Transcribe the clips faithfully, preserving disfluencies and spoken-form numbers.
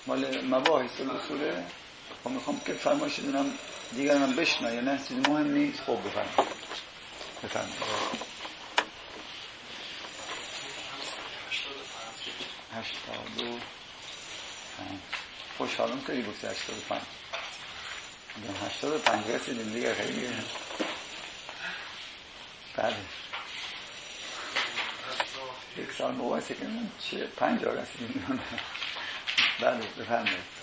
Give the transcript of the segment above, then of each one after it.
مال مباحث الاصوله. خب میخوام که فرمایش دونم دیگرانم بشنن یا نه چیز مهم نیست. خب بفرمایید بفرمایید. هشتاد و پنج خوشحالم که گفتی هشتاد و پنج. هشتاد و پنج رسیدیم دیگه خیلی. بله یک سال مباحثه کنیم چه پنج ها رسیدیم. بله بفرمایید.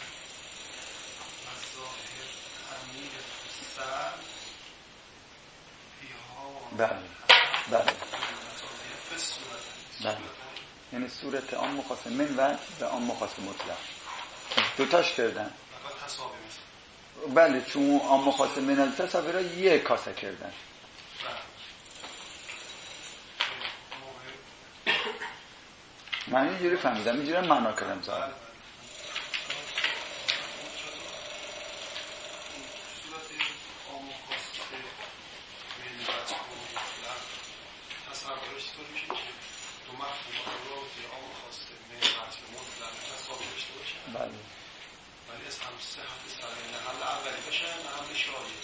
بله بله بله یعنی صورت آن مخاصم من و و آن مخاصم مطلق دوتاش کردن. بله چون آن مخاصم من التصابی را یک کاسه کردن. من اینجوری فهمیدم اینجوری معنا کردم زاره. بله ولی از هم صحت سرین حل اولی بشن حل شاید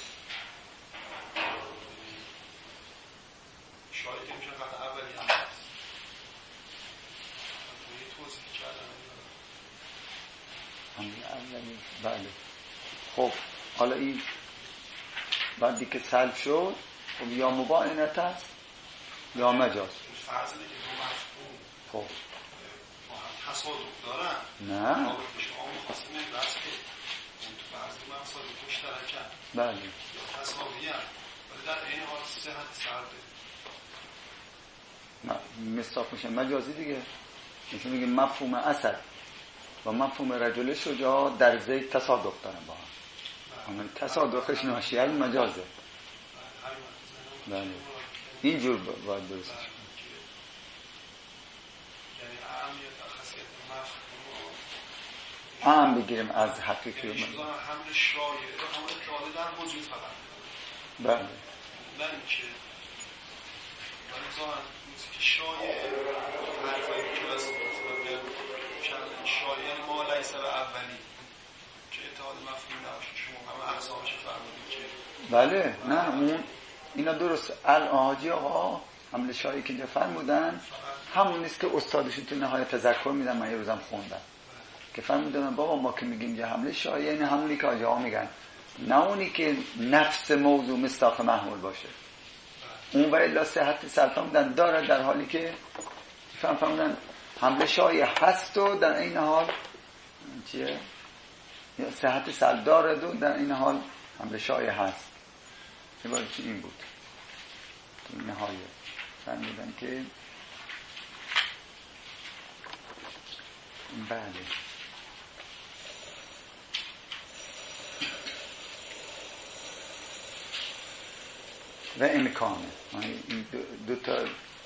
شاید که میشه قطع اولی هم هست. یه توضیح کردن حل اولی. بله خب حالا این بعدی که سلب شد خب یا مباینت هست یا مجاز. فرض اینه که دو مفهوم خب تصادف دارن. نه رابطش آم خواستیم این بحث که اون تو بعضی مقصاد مشترکن. بله یا تصاوی هم ولی در این حال صحت سرده مصداق میشه مجازی دیگه. مثل میگه مفهوم اسد و مفهوم رجل شجاع در زید تصادف دارن با هم. اما تصادفش ناشی از مجازه. بله اینجور باید درستش کنیم. هم بگیریم از حقیقی من. حمل شایع رو همون اتحاده در وجود فقط. بله. نه اینکه ولی ظاهر موسیقی شایع حرفایی که از شایع ما لیسه و اولی که اتحاد مفهوم نباشه. شما همه احسامش فرمودید که بله نه اون اینا درست. الان آقا حمل شایعی که اینجا فرمودن همون نیست که استادشون تو نهایت تذکر میدن. من یه روزم خوندم که فرمودن بابا ما که میگیم یه حمله شایعه یعنی همونی که آجاها میگن، نه اونی که نفس موضوع مصداق محمول باشه. اون و الا صحت سلطه بودن داره در حالی که فهم فرمودن حمله شایعه هست و در این حال چیه؟ یا صحت سلطه داره و در این حال حمله شایعه هست. عبارت این بود تو نهایت فرمودن که بله و امکانه این دو, دو تا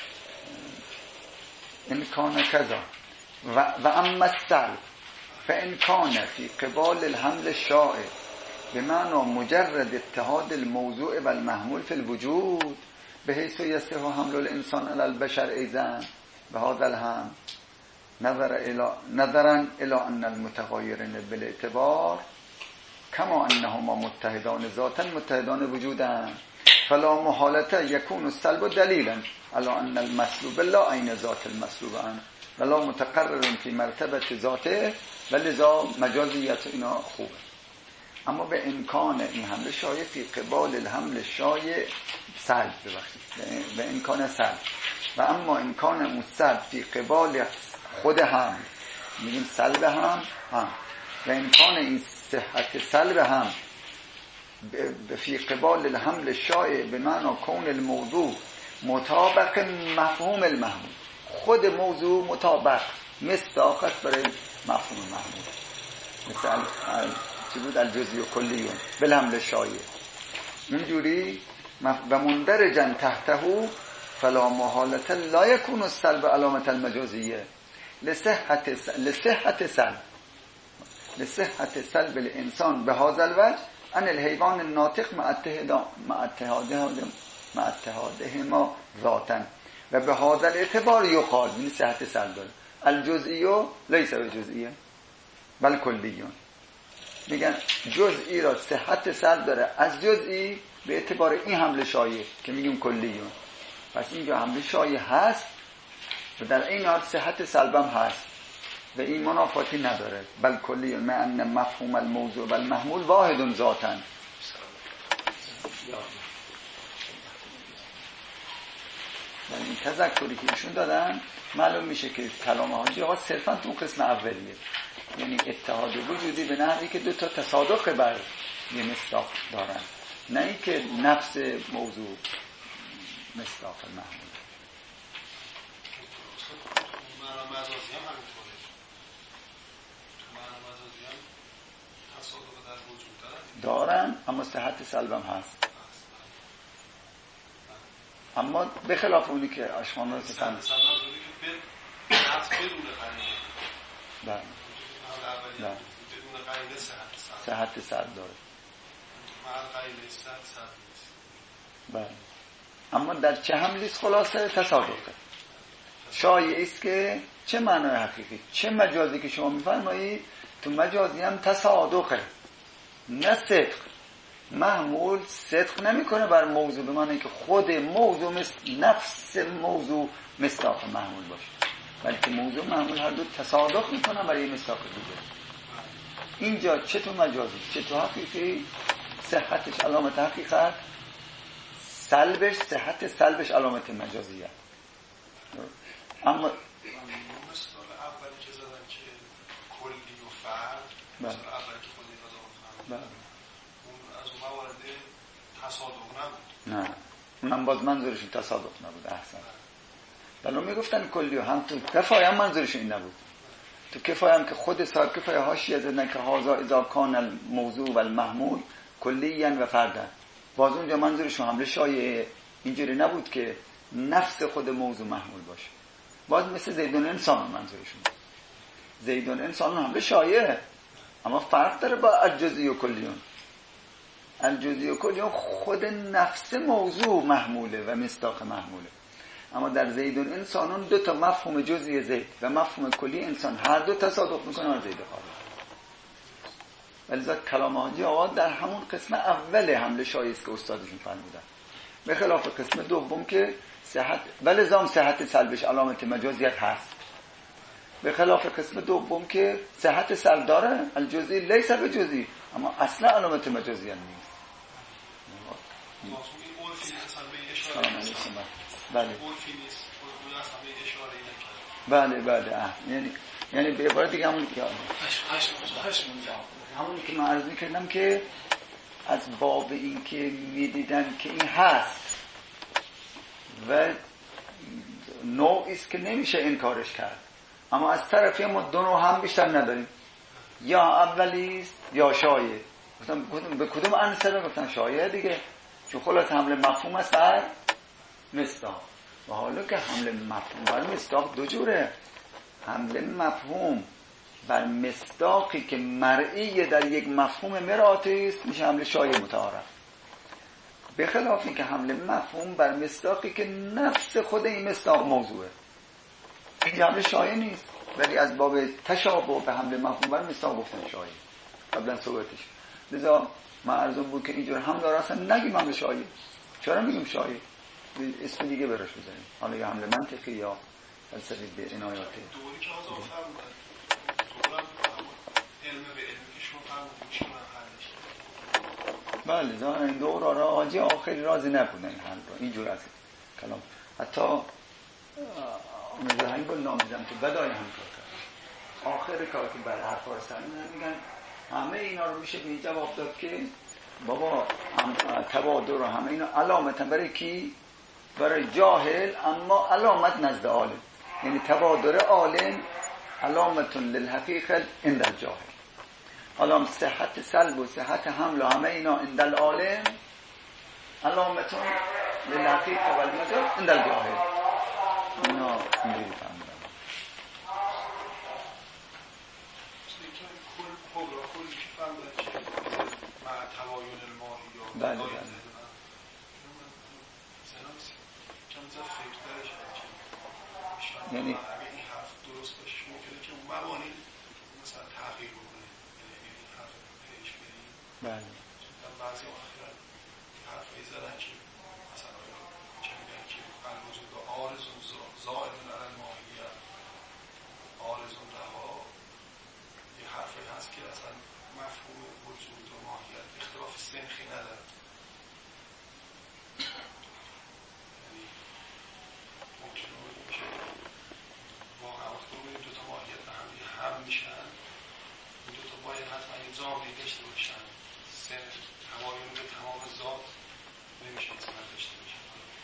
امکانه کذا و, و اما السلب فامکانه فی قبال الحمل الشائع بمعنى مجرد اتحاد الموضوع و المحمول فی الوجود بحيث يصح حمل الانسان على البشر ايضا بهذا الهم نظر الى نظرا الى ان المتغيرين بالاعتبار كما انهما متحدان ذاتا متحدان وجودا فلا محالة يكون السلب دليلا على ان المسلوب لا عين ذات المسلوب عنه ولا متقرر في مرتبة ذاته ولذا مجازیت اینا خوبه. اما به امکان این حمل شایع فی قبال الحمل شایع سلب ببخشید به امکان سلب و اما امکان اون سلب فی قبال خود هم میگیم سلب هم هم و امکان این صحت سلب هم فی قبال الحمل شایع به معنی کون الموضوع مطابق مفهوم المحمول. خود موضوع مطابق مصداقت برای مفهوم محمول مثل چی بود الجزئی و کلیون بالحمل شایع اونجوری و مندرجا تحته فلا محالة لا يكون السلب علامة المجازية لصحة لصحة سلب لصحة سلب الانسان بهذا الوجه ان الحيوان الناطق مع اتحاد مع اتحاده مع اتحادهما ذاتا و به هذا الاعتبار يقال من صحة سلب الجزئی ليس بجزئیه بل کلیون. میگن جزئی را صحت سلب داره از جزئی به اعتبار این حمل شایع که میگیم کلیون. پس اینجا حمل شایع هست و در این حال صحت سلبم هست و این منافاتی نداره. بل کلیون ما ان مفهوم الموضوع و المحمول واحد ذاتاً. یعنی این تذکری که ایشون دادن معلوم میشه که کلام حاجی آقا صرفا تو قسم اولیه، یعنی اتحاد وجودی به نحوی که دو تا تصادق بر یه مصداق دارن، نه اینکه نفس موضوع مصداق محمول. معنا مجازی هم همینطوره. تو معنا مجازی هم تصادق در وجود دارن دارن اما صحت سلبم هست. اما به خلاف اونی که اشخاص رو سفن سبب اونی که به نفس بدون قرینه. بله. بله. بدون قرینه صحت سلب. صحت سلب داره. مع قرینه صحت سلب نیست. بله. اما در چه حملیست خلاصه تصادقه. شایع است که چه معنای حقیقی چه مجازی که شما میفرمایید تو مجازی هم تصادقه نه صدق. محمول صدق نمیکنه بر موضوع به معنی که خود موضوع مثل نفس موضوع مصداق محمول باشه، بلکه موضوع محمول هر دو تصادق میکنن برای مصداق دیگه. اینجا چه تو مجازی چه تو حقیقی صحتش علامت حقیقت، سلبش صحت سلبش علامت مجازیه. اما مثال اولی که زدن که کلی و فرد، مثال اولی که خودی قضا بله از اون موارد تصادق نبود. نه اونم باز منظورشون تصادق نبود. احسن. بلو میگفتن کلی و هم تو کفایه هم منظورشون این نبود. تو کفایه هم که خود صاحب کفایه حاشیه زدن که هازا اذا کان الموضوع و المحمول کلیاً و فردن، باز اونجا منظورشون حمله شایع اینجوری نبود که نفس خود موضوع محمول باشه. باز مثل زیدون انسان منظورشون، زیدون انسان حمله شایعه اما فرق داره با الجزئی و کلیون. الجزئی و کلیون خود نفس موضوع محموله و مصداق محموله، اما در زیدون انسانون دو تا مفهوم جزئی زید و مفهوم کلی انسان هر دو تصادق میکنه و زید قابل. ولذا کلام حاجی آقا در همون قسم اول حمله شایعه است که استادشون فرمودن، به خلاف قسم دوم که صحت ولزام صحت سلبش علامت مجازیت هست، به خلاف قسم دوم که صحت سلب داره الجزئی لیس بجزئی اما اصلا علامت مجازیت نیست. بله بله بله یعنی یعنی به عبارت دیگه همونی که همونی که من عرض می‌کردم که از باب این که می‌دیدن که این هست و نوعی است که نمیشه انکارش کرد، اما از طرفی ما دو نوع هم بیشتر نداریم، یا اولی است یا شایع. گفتم به کدوم عنصر؟ گفتن شایع دیگه، چون خلاص حمله مفهوم است بر مصداق. و حالا که حمله مفهوم بر مصداق دو جوره، حمله مفهوم بر مصداقی که مرئی در یک مفهوم مراتعی است میشه حمله شایع متعارف، به خلاف این که حمله مفهوم بر مصداقی که نفس خود این مصداق موضوعه این حمله شایع نیست، ولی از باب تشابه به حمله مفهوم بر مصداق گفتن شایع قبلا صحبتش. لذا من عرضم بود که اینجور هم داره اصلا نگیم حمله شایع، چرا میگیم شایع؟ اسم دیگه براش بزنیم، حالا یا حمله منطقی یا فلسفی به عنایات دوری که آزاد فرمودن دورم علم به علمی که شما فرمودن چی من حلش؟ بله ظاهر این دور آره آجی آخری راضی نبودن این حل رو اینجور از کلام. حتی آمده هنگل نامیدم که بدای هم کار کرد آخر کار که بر حرف آرستن میگن همه اینا رو میشه به این جواب داد که بابا تبادر و همه اینا علامت هم برای کی؟ برای جاهل، اما علامت نزد عالم، یعنی تبادر عالم علامتون للحقیقه عند الجاهل. علام صحت سلب و صحت حمل و همه اینا عند العالم علامتون للحقیقه و المجاز عند الجاهل. اینا اینجوری فهمیدن. بله بله یعنی درست باشه ممکنه که اون مبانی مثلا تغییر بله. چون بعضی آخران حرفی زدن که مثلا چه میگن که الوجود و آرزون زائرون علی الماهیت، آرزون رها، یه حرفی هست که اصلا مفهوم وجود و ماهیت اختلاف سنخی نداره. یعنی ممکنه بودیم که واقعا وقتی بودیم دوتا ماهیت به هم هم میشن، این دوتا باید حتما یه زاویه داشته باشن، سنخ تمایل به تمام ذات نمیشه مثلا داشته باشن.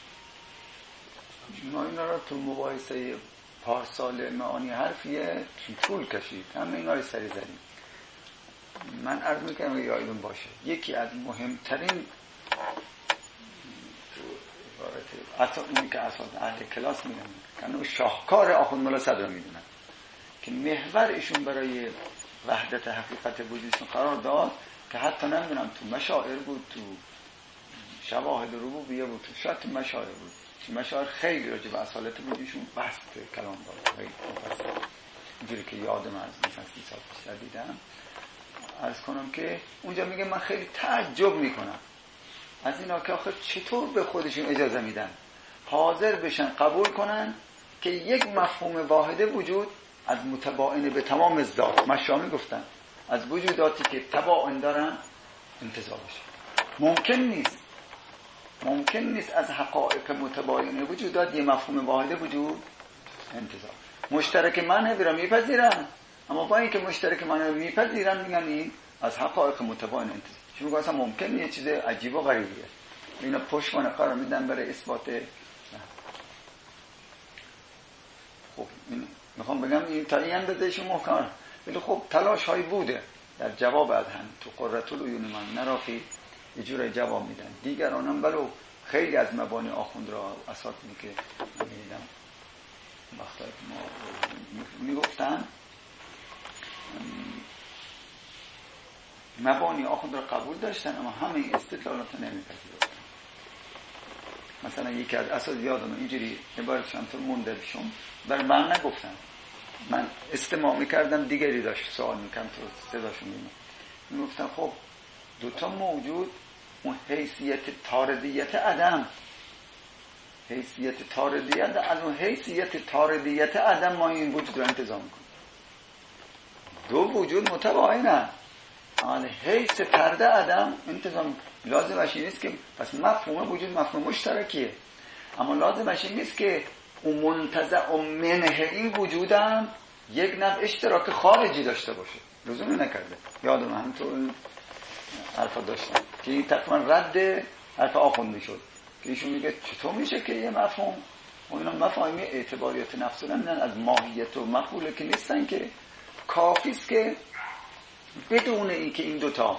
ما اینا رو تو مباحثه پارسال معانی حرفیه طول کشید، همه اینا رو سری زدیم. من عرض میکنم که یادتون باشه یکی از مهمترین تو اونی که اساس اهل کلاس میدونن کنه شاهکار آخوند ملا صدرا میدونن که محور ایشون برای وحدت حقیقت وجودشون قرار داد که حتی نمیدونم تو مشاعر بود، تو شواهد ربوبیه بود، تو شاید تو مشاعر بود، تو مشاعر خیلی راجع به اصالت وجودشون بحث کلام داد. خیلی مفصل اینجوری که یادم از مثلا سی سال پیش دیدم. عرض کنم که اونجا میگه من خیلی تعجب میکنم از اینا که آخر چطور به خودشون اجازه میدن حاضر بشن قبول کنن که یک مفهوم واحده وجود از متباین به تمام ذات، مشامی گفتن از وجوداتی که تباین دارن انتزاع بشه. ممکن نیست ممکن نیست از حقایق متباین وجودات یه مفهوم واحده وجود انتزاع. مشترک منه برام میپذیرن، اما با اینکه مشترک منه میپذیرن میگن این از حقایق متباین انتزاع. چون میگه اصلا ممکن یه چیز عجیب و غریبیه. اینا پشتوانه قرار میدن برای اثبات. خب این میخوام بگم این تا این اندازه‌اش محکم، ولی خب تلاش هایی بوده در جواب از هم تو قرة العیون من نراقی یه جوری جواب میدن. دیگران هم بلو خیلی از مبانی آخوند را اساتیدی که میدیدم وقتا ما میگفتن مبانی آخوند را قبول داشتن اما همه استدلالات رو نمیپذیرفتن. مثلا یکی از اساس یادم اینجوری عبارتشان تو موندهشون بر من نگفتن، من استماع میکردم دیگری داشت سوال میکردم تو صداشون میمون میگفتن خب دوتا موجود اون حیثیت تاردیت عدم، حیثیت تاردیت از اون حیثیت تاردیت عدم ما این وجود رو انتظام کنیم. دو وجود متباینن اما حیث ترده عدم انتظام لازمش نیست که پس مفهوم وجود مفهوم مشترکیه، اما لازمش نیست که اون منتزع منه این وجودم یک نوع اشتراک خارجی داشته باشه. لزومی نکرده. یادم همینطور حرفا داشتم که این تقریبا رد حرف آخوند میشد که ایشون میگه چطور میشه که یه مفهوم و اینا مفاهیم اعتباریات نفس نه از ماهیت و مفهوله که نیستن که کافیست که بدون این که این دوتا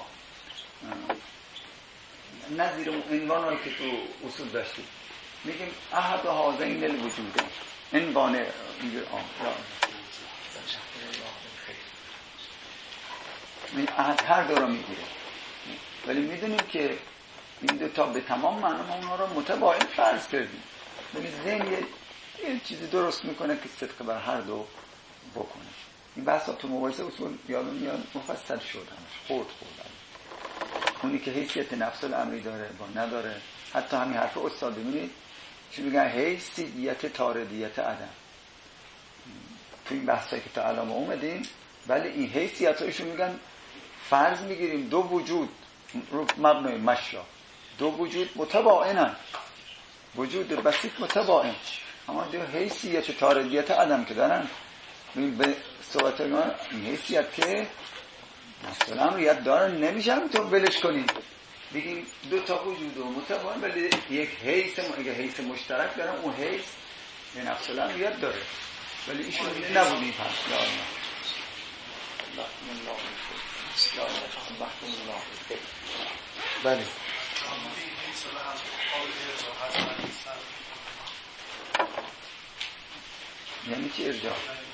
نظیر اون عنوانایی که تو اصول داشتیم میگیم احد و حاضرین الوجوده عنوان اینجور آم احد هر دو را میگیره، ولی میدونیم که این دوتا به تمام معنا ما اونها را متباین فرض کردیم، ولی ذهن یه چیزی درست میکنه که صدق بر هر دو بکنه. این بحثا تو مباحثه اصول یادم میاد مفصل شد همش خورد خورد اونی که حیثیت نفس الامری داره با نداره. حتی همین حرف استاد ببینید چی میگن حیثیت تاردیت عدم تو این بحثایی که تا الان اومدیم، ولی این حیثیت هایشون میگن فرض میگیریم دو وجود رو مبنای مشا دو وجود متباینن، وجود بسیط متباین، اما دو حیثیت تاردیت عدم که دارن به صحبت ما این حیثیت که مثلا امریت دارن نمیشه همینطور بلش کنیم بگیم دو تا وجود و متباین، ولی یک حیث اگه حیث مشترک دارن اون حیث به نفس الامریت داره، ولی ایشون نبودیم پس لا بله یعنی چی ارجاع؟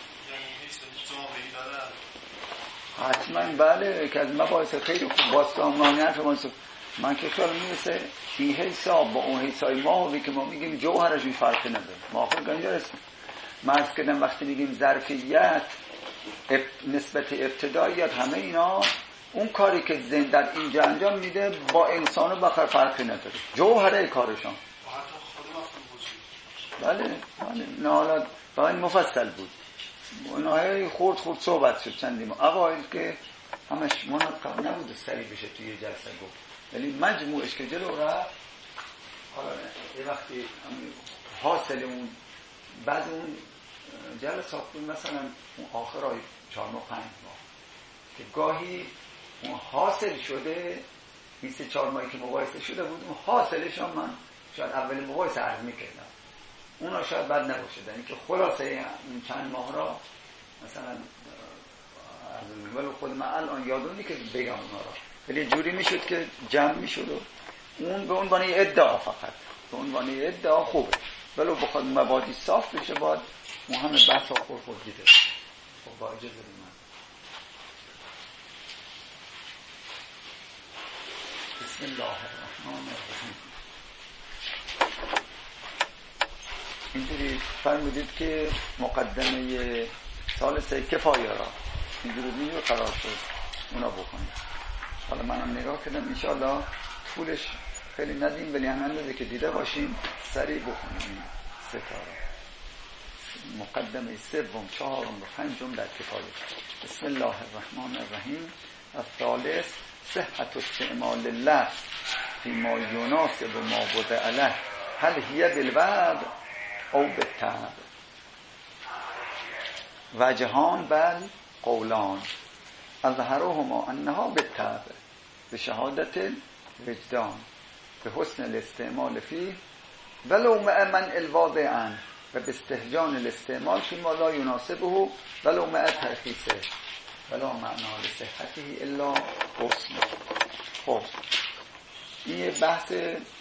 حتما بله که از مباحث خیلی خوب باستانمانی حرف ما من که خیال میرسه این حساب با اون حسای ماهوی که ما میگیم جوهرش این فرقی نداره. ما آخر گنجا رسیم مرز کردن وقتی میگیم ظرفیت اب... نسبت ابتداییت همه اینا اون کاری که ذهن در اینجا انجام میده با انسان و بخر فرقی نداره، جوهره کارشان. بله بله نه حالا فقط مفصل بود، اونها خورد خورد صحبت شد چندی ما اوایل که همش منقب نبود سریع بشه توی یه جلسه گفت، ولی مجموعش که جلو رفت حالا یه وقتی حاصل اون بعد اون جلسات بود مثلا اون آخرای چهار ماه پنج ماه که گاهی اون حاصل شده این سه چهار ماهی که مقایسه شده بود اون حاصلش هم من شاید اول مقایسه عرض میکردم، اونا شاید بد نباشه، یعنی که خلاصه این چند ماه را مثلا ولی خود من الان یادونی که بگم اونا را، ولی جوری میشد که جمع میشد و اون به عنوان ادعا، فقط به عنوان ادعا خوبه، ولی بخواد مبادی صاف بشه باید مهم بحث ها خور خور دیده. خب با اجازه من بسم الله الرحمن الرحیم. اینجوری فرمودید که مقدمه سال سه کفایه را اینجوری دیگه قرار شد اونا بکنید. حالا منم نگاه کردم انشاءالله طولش خیلی ندیم، ولی هم اندازه که دیده باشیم سریع بکنیم. سه تا مقدمه سوم چهارم و پنجم در کفایه. بسم الله الرحمن الرحیم. الثالث صحت استعمال اللفظ فيما يناسب ما وضع له هل هي بالوضع او بالطبع. وجهان بل قولان اظهرهما انها بالطبع بشهادت وجدان بحسن الاستعمال فيه ولو مع من الواضع عنه و باستهجان الاستعمال فيما لا يناسبه ولو مع ترخيصه ولا معنى لصحته الا حسن. خب این یه بحث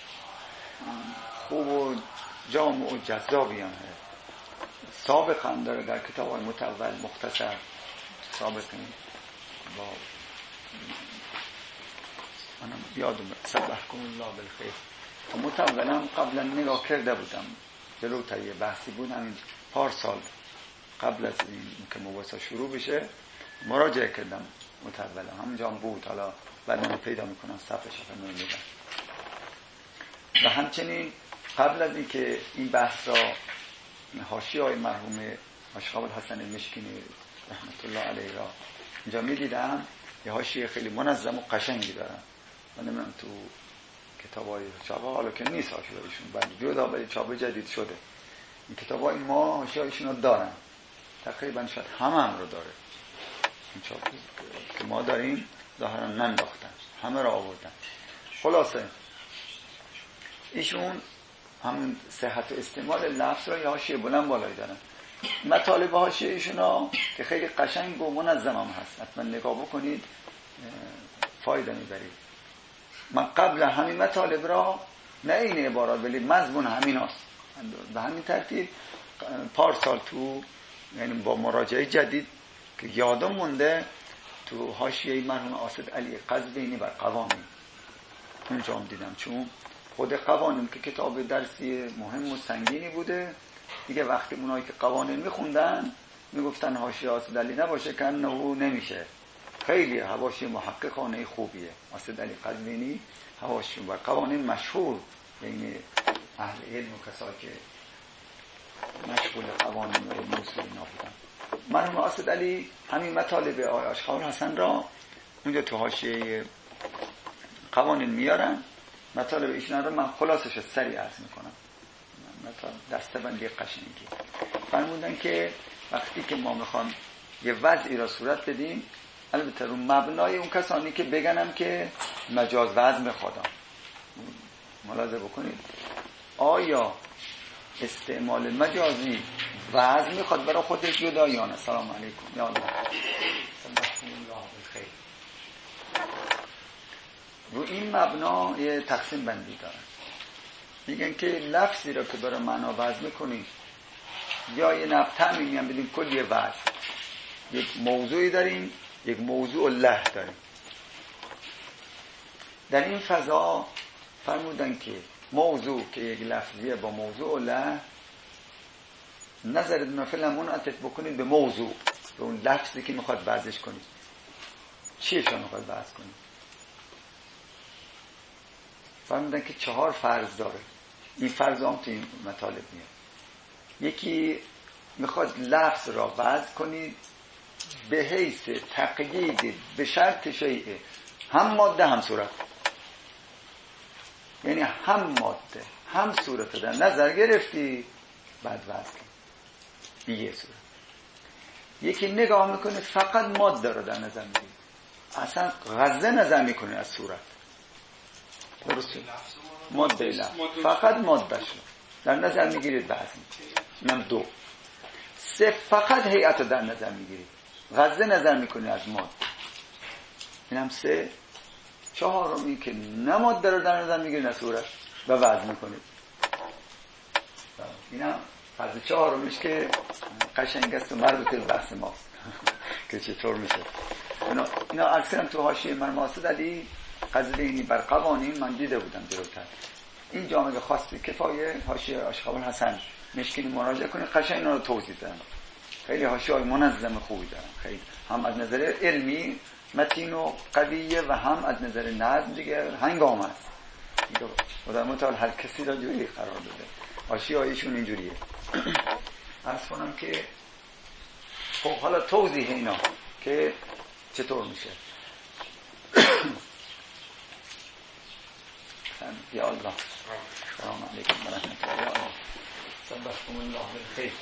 خوب و جامع و جذابی هم هست. سابق هم داره در کتاب های متول مختصر سابقین با منم یادم سبحکم الله بالخیر متولم قبلا نگاه کرده بودم جلو تا یه بحثی بود همین پارسال قبل از این که مباحثه شروع بشه مراجعه کردم متولم همونجا هم بود، حالا بعد من پیدا میکنم صفحه شفه میدم. و همچنین قبل از این که این بحث را حاشیه های مرحوم مشخاب الحسن المشکینی رحمت الله علیه را اینجا میدیدم، یه حاشیه خیلی منظم و قشنگی دارن. من نمیدونم تو کتاب های چاپ حالا که نیست حاشیه هایشون، بعد جدا ولی چاپ جدید شده این کتاب های ما حاشیه هایشون رو دارن، تقریبا شاید همه هم رو داره. این چاپ که ما داریم ظاهرا ننداختن، همه را آوردن. خلاصه ایشون همون صحت و استعمال لفظ را یه حاشیه بلند بالایی دارن. مطالب حاشیه ایشون ها که خیلی قشنگ و منظم هم هست، حتما نگاه بکنید فایده میبرید. من قبل همین مطالب را نه این عبارات ولی مضمون همین هست به همین ترتیب پارسال تو یعنی با مراجعه جدید که یادم مونده تو حاشیه مرحوم آصد علی قزوینی بر قوانین اونجا هم دیدم، چون خود قوانین که کتاب درسی مهم و سنگینی بوده دیگه، وقتی اونایی که قوانین میخوندن میگفتن حاشیه آصد علی نباشه که نه نمیشه. خیلی حواشی محققانه خوبیه آصد علی قزوینی، حواشی بر قوانین مشهور بین اهل علم و کسایی که مشغول قوانین و علم اصول اینا بودن. مرحوم آصد علی همین مطالب آقای آشخال حسن را اونجا تو حاشیه قوانین میارن. مطالب ایشون رو من خلاصش رو سریع عرض میکنم، مطالب دستبندی قشنگی. فرمودن که وقتی که ما میخوام یه وضعی را صورت بدیم، البته رو مبنای اون کسانی که بگنم که مجاز وضع میخوادم ملاحظه بکنید، آیا استعمال مجازی وضع میخواد برای خودش جدا یا نه؟ سلام علیکم یا الله سلام الله بخیر. رو این مبنا یه تقسیم بندی دارن، میگن که لفظی را که برای معنا وضع میکنیم یا یه نفع تعمیم هم بدیم کل یه وضع، یک موضوعی داریم یک موضوع له داریم. در این فضا فرمودن که موضوع که یک لفظیه با موضوع له نظرتون فعلا منعطف بکنید به موضوع، به اون لفظی که میخواد وضعش کنید. چیه شما میخواید بحث کنید؟ فرمودن که چهار فرض داره. این فرض هم تو این مطالب میاد. یکی میخواد لفظ را وضع کنید به حیث تقیید به شرط شیء، هم ماده هم صورت، یعنی هم ماده هم صورت در نظر گرفتی بعد وضع کنید. این یه صورت. یکی نگاه میکنه فقط ماده رو در نظر میگیره، اصلا غزه نظر میکنه از صورت. درسته؟ ماده لفظ فقط ماده شو در نظر میگیرید بعض اینم دو. سه فقط هیئت رو در نظر میگیرید، غزه نظر میکنید از ماده، اینم سه. چهارمی که نه ماده رو در نظر میگیرید نه صورت و وضع میکنید. اینم فرض چهارمیش که قشنگ است و مربوط به بحث ماست که چطور میشه. اینا اینا عرض کردم تو حاشیه من ماسد علی قضیه اینی بر قوانین من دیده بودم جلوتر. این جامعه خاصی کفایه حاشیه آشقابل حسن مشکین مراجعه کنید، قشنگ اینا رو توضیح دادم. خیلی حاشیه‌های منظم خوبی دارن، خیلی هم از نظر علمی متین و قویه و هم از نظر نظم دیگه هنگام است. خدا متعال هر کسی را جوری قرار داده. حاشیه‌هایشون اینجوریه. عرض کنم که خب حالا توضیح اینا که چطور میشه. یا الله سلام علیکم و رحمت الله صبحكم الله بالخیر.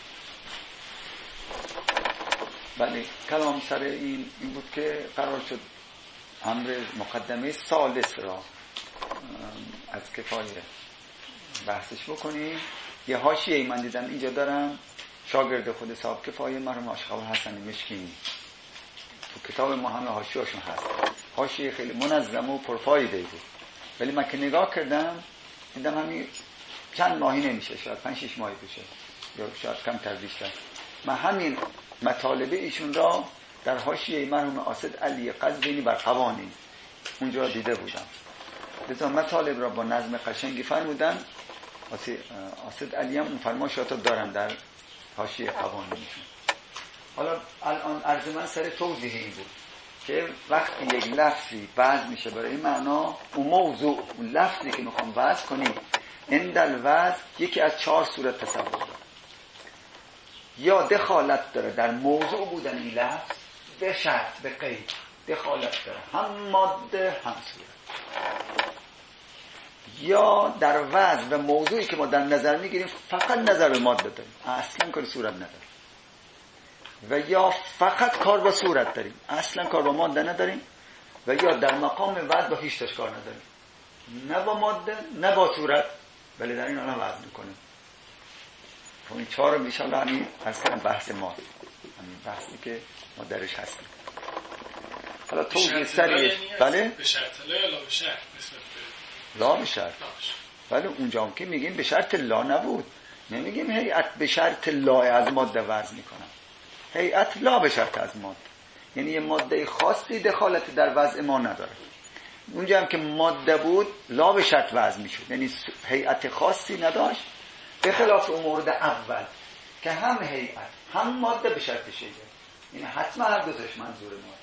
بله کلام سر این این بود که قرار شد امر مقدمه ثالث را از کفایه بحثش بکنیم. یه حاشیه‌ای من دیدم اینجا دارم، شاگرد خود صاحب کفایه مرحوم آشقابل حسن مشکینی، تو کتاب ما همه حاشیه‌هاشون هست. حاشیه خیلی منظم و پرفایده بود، ولی من که نگاه کردم دیدم همین چند ماهی نمیشه، شاید پنج شش ماهی بشه یا شاید کمتر بیشتر. من همین مطالب ایشون را در حاشیه مرحوم آسد علی قزوینی بر قوانین اونجا دیده بودم. لذا مطالب را با نظم قشنگی فرمودن. آسد علی هم اون فرمایشات دارن در حاشیه قوانینشون. حالا الان عرض من سر توضیح این بود که وقتی یک لفظی وضع میشه برای این معنا، اون موضوع اون لفظی که میخوام وضع کنیم عند الوضع یکی از چهار صورت تصور داره. یا دخالت داره در موضوع بودن این لفظ به شرط به قید، دخالت داره هم ماده هم صورت. یا در وضع و موضوعی که ما در نظر میگیریم فقط نظر به ماده داریم، اصلا کار صورت نداریم. و یا فقط کار با صورت داریم، اصلا کار با ماده نداریم. و یا در مقام وضع با هیچ تاش کار نداریم، نه با ماده نه با صورت، ولی در این حالا وضع میکنیم. خب این چهار رو انشاءالله همین از کنم بحث ما، همین بحثی که ما درش هستیم. حالا توضیح سریعش بله به شرط لا یا لا به شرط لا به شرط. ولی اونجا هم که میگیم به شرط لا نبود، نمیگیم هیئت به شرط لا از ماده وضع میکنم. هیئت لا به شرط از ماده، یعنی یه ماده خاصی دخالت در وضع ما نداره. اونجا هم که ماده بود لا به شرط وضع میشد، یعنی هیئت خاصی نداشت، به خلاف اون مورد اول که هم هیئت هم ماده به شرط شیء، یعنی حتما هر دوتاش منظور ما.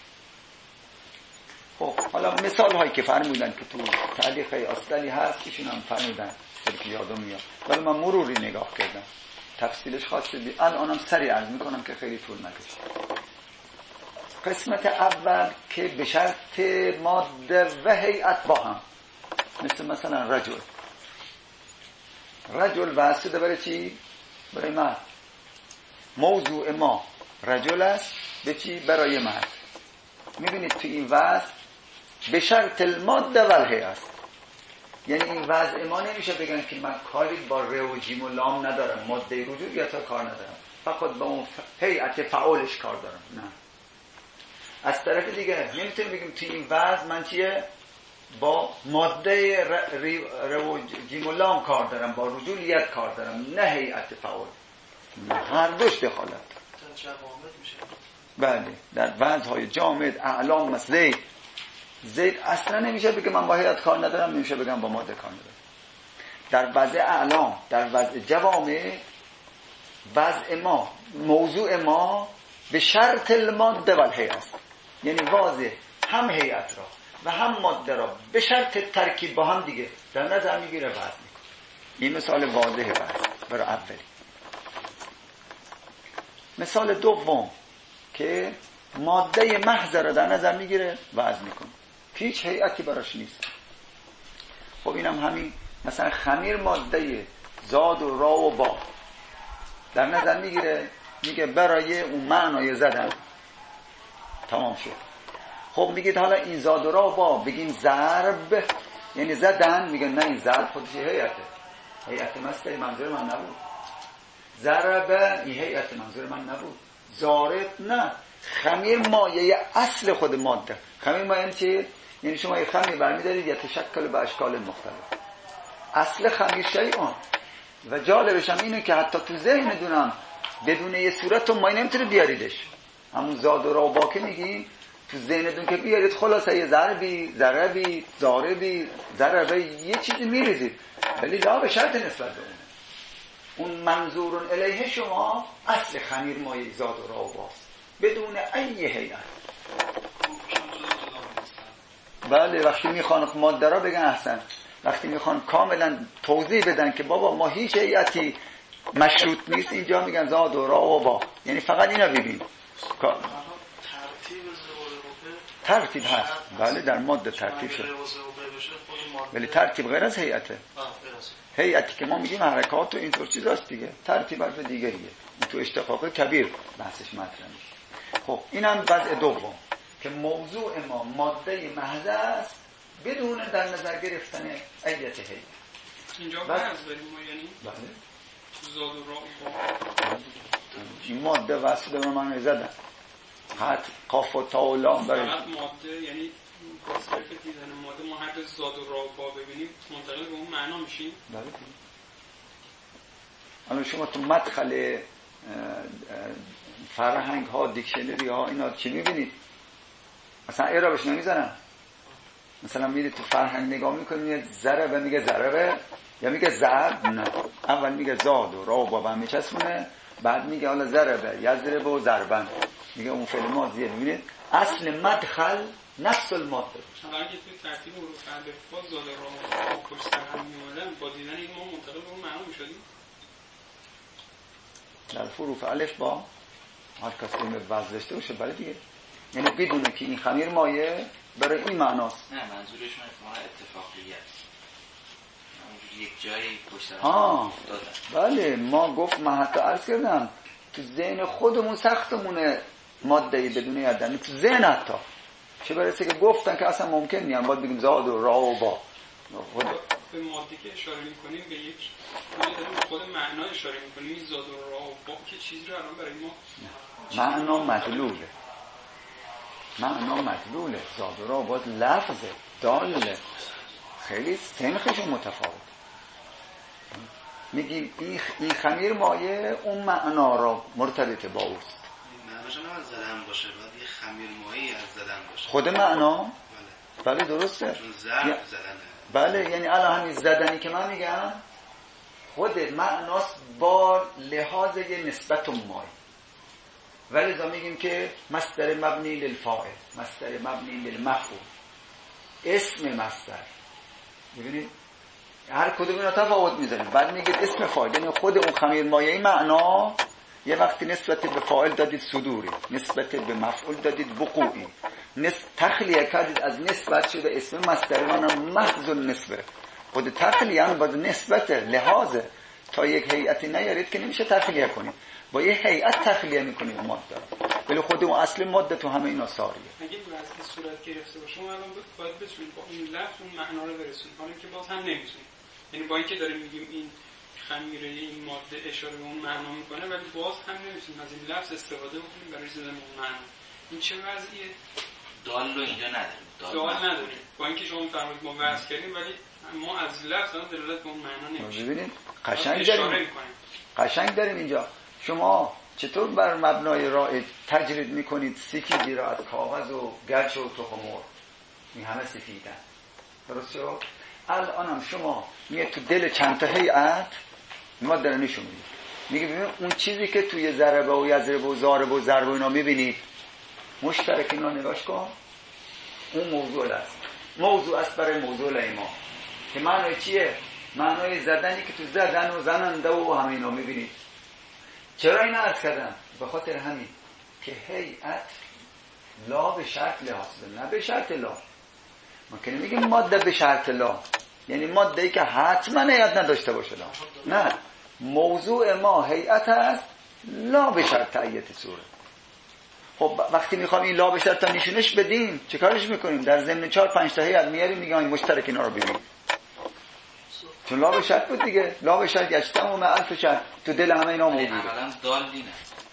خب حالا مثال هایی که فرمودن که تو تعلیق اصلی هست ایشون هم فرمودن که یادم میاد، ولی من مروری نگاه کردم، تفصیلش خاصه بی الانم سریع عرض میکنم که خیلی طول نکشه. قسمت اول که به شرط ماده و هیئت با هم، مثل مثلا رجل رجل واسطه برای چی؟ برای مرد. موضوع ما رجل است به چی؟ برای مرد. میبینید تو این وضع به شرط الماده و الهیئت است، یعنی این وضع ما نمیشه بگن که من کاری با ر و جیم و لام ندارم، ماده رجوع یا تا کار ندارم، فقط با اون هیئت فعالش کار دارم. نه، از طرف دیگه نمیتونیم بگیم تو این وضع من چیه با ماده ر و جیم و لام کار دارم، با رجولیت کار دارم، نه هیئت فعال. نه، هر دوش دخالت بله در وضعهای جامد اعلام مثل زید. زید اصلا نمیشه بگم من با هیئت کار ندارم، نمیشه بگم با ماده کار ندارم. در وضع اعلام، در وضع جوامع، وضع ما موضوع ما به شرط الماده و الهیئت است، یعنی واضح هم هیئت را و هم ماده را به شرط ترکیب با هم دیگه در نظر میگیره وضع میکنه. این مثال واضحه وضع برای اولی. مثال دوم که ماده محض را در نظر میگیره وضع میکنه، هیچ هیئتی براش نیست. خب اینم همین، مثلا خمیر ماده زاد و را و با در نظر میگیره، میگه برای اون معنای زدن تمام شد. خب میگید حالا این زاد و را و با بگیم ضرب یعنی زدن، میگه نه این ضرب خودش هیئته، هیئت مصدر منظور من نبود. ضرب این هیئت منظور من نبود. ضارب نه، خمیر مایه اصل خود ماده. خمیر مایه چیه؟ یعنی شما یک خمیر برمی‌دارید یتشکل به اشکال مختلف. اصل خمیر شیئان. و جالبش هم اینه که حتی تو ذهن دونم بدون یه صورت ما نمیتونه بیاریدش. همون زاد و را و با که میگیم تو ذهنتون که بیارید خلاصه یه ضربی، ضربی، ضاربی، ضربه یه چیزی میریزید. ولی لا به شرط نسبت به اون. اون منظورون الیه شما اصل خمیر مایه زاد و را و باست. بدون ای هیئت. بله وقتی میخوان ماده را بگن احسن. وقتی میخوان کاملا توضیح بدن که بابا ما هیچ هیئتی مشروط نیست، اینجا میگن زاد و را و با، یعنی فقط اینا ببین. ترتیب هست، بله در ماده ترتیب شد، ولی ترتیب غیر از هیئته. هیئتی که ما میگیم حرکات و اینطور چیزاست دیگه، ترتیب حرف دیگریه. این تو اشتقاق کبیر بحثش مطرح میشه. خب اینم وضع دوم که موضوع ما ماده محض است بدون در نظر گرفتن ایت هیئت. اینجا فرض داریم ما، یعنی بله زاد و را با این ماده وصل به معنی زدن حد قاف و تا و لام برای فقط ماده، یعنی کاسر که دیدن ماده ما حد زاد و را با ببینیم منتقل به اون معنا میشیم. بله الان شما تو مدخل فرهنگ ها دیکشنری ها اینا چی میبینید؟ مثلا اعرابش نمیزنن. مثلا میرید تو فرهنگ نگاه میکنید ضربه میگه ضربه یا میگه ضرب، نه اول میگه زاد و را و با هم میچسبونه، بعد میگه حالا ضربه یضرب و ضربن، میگه اون فعل ماضیه. ببینید اصل مدخل نفس الماده. اگر که توی ترتیب حروف الفبا زاد و را با پشت سر هم میومدن با دیدن این ما منتقل به اون معنا میشدیم. در حروف الف با هر کسی این وضع داشته باشه بله دیگه، یعنی بدونه که این خمیر مایه برای این معناست. نه منظورش من اتفاقیه است، یک جایی پشت سر ها بله ما گفت من حتی عرض کردم تو ذهن خودمون سختمونه ماده‌ای بدون یادن تو ذهن حتی چه برسه که گفتن که اصلا ممکن نیست باید بگیم زاد و را و با. خود به ماده که اشاره می‌کنیم به یک خود معنا اشاره می‌کنیم، این زاد و را و با که چیزی رو الان برای ما معنا مدلوله، معنا مدلوله. زاد و را با لفظه داله، خیلی سنخشون متفاوت. میگیم این خمیر مایه اون معنا را مرتبط با اوست. معناش نه از زدن باشه، باید یه خمیر مایه از زدن باشه. خود معنا بله, بله درسته. چون ضرب زدنه. بله یعنی الان همین زدنی که من میگم خود معناست با لحاظ یه نسبت مایه. ولی ازا میگیم که مصدر مبنی للفاعل، مصدر مبنی للمفعول، اسم مصدر. ببینید هر کدوم اینا تفاوت میذاریم. بعد میگید اسم فاعل، یعنی خود اون خمیر مایه معنی یه وقتی نسبت به فاعل دادید صدوری، نسبت به مفعول دادید وقوعی، نسبت تخلیه کردید از نسبت شده اسم مصدر منم محض النسبه. خود تخلیه هم باید نسبت لحاظ تا یک هیئتی نیارید که نمیشه تخلیه کنید، با یه هیئت تخلیه میکنید ماده، ولی خود اون اصل ماده تو همه اینا ساریه. اگه واسه صورت گرفته باشه ما الان باید بتونیم با این لفظ اون معنا رو برسونیم، حالا که باز هم نمیتونیم. یعنی با اینکه داریم میگیم این خمیره این ماده اشاره به اون معنا میکنه ولی باز هم نمیتونیم از این لفظ استفاده بکنیم برای زدن اون معنا. این چه وضعیه؟ دال رو اینجا نداریم. دال نداریم. با اینکه شما فرمودید ما وضع کردیم ولی ما از لفظ اون دلالت به اون معنا نمیشه. ببینید قشنگ داریم. قشنگ داریم اینجا. شما چطور بر مبنای رائج تجرید میکنید سفیدی را از کاغذ و گچ و تخم مرغ؟ این همه سفیدن. درست شد؟ الان هم شما میگه تو دل چند تا هیئت ما داره نشون میده، میگه ببین اون چیزی که توی ضربه و یضرب و ضارب و ضرب و اینا میبینید مشترک اینا نگاش کن، اون موضوع است. موضوع است برای موضوع ما که معنی چیه؟ معنی زدنی که تو زدن و زننده و همه اینا میبینید. چرا اینا عرض کردم؟ به خاطر همین که هیئت لا به شرط لحاظ نه به شرط لا. ما که نمیگیم ماده به شرط لا، یعنی ماده ای که حتما هیئت نداشته باشه لا. نه، موضوع ما هیئت است لا به شرط تأیید صورت. خب وقتی میخوام این لا به شرط تا نشونش بدیم چه کارش میکنیم؟ در ضمن چهار پنج تا هیئت میاریم میگم این مشترک اینا رو ببین، چون لا به شرط بود دیگه. لا به شرط گشتم و الف شرط تو دل همه اینا موجوده. اولا دال دینه،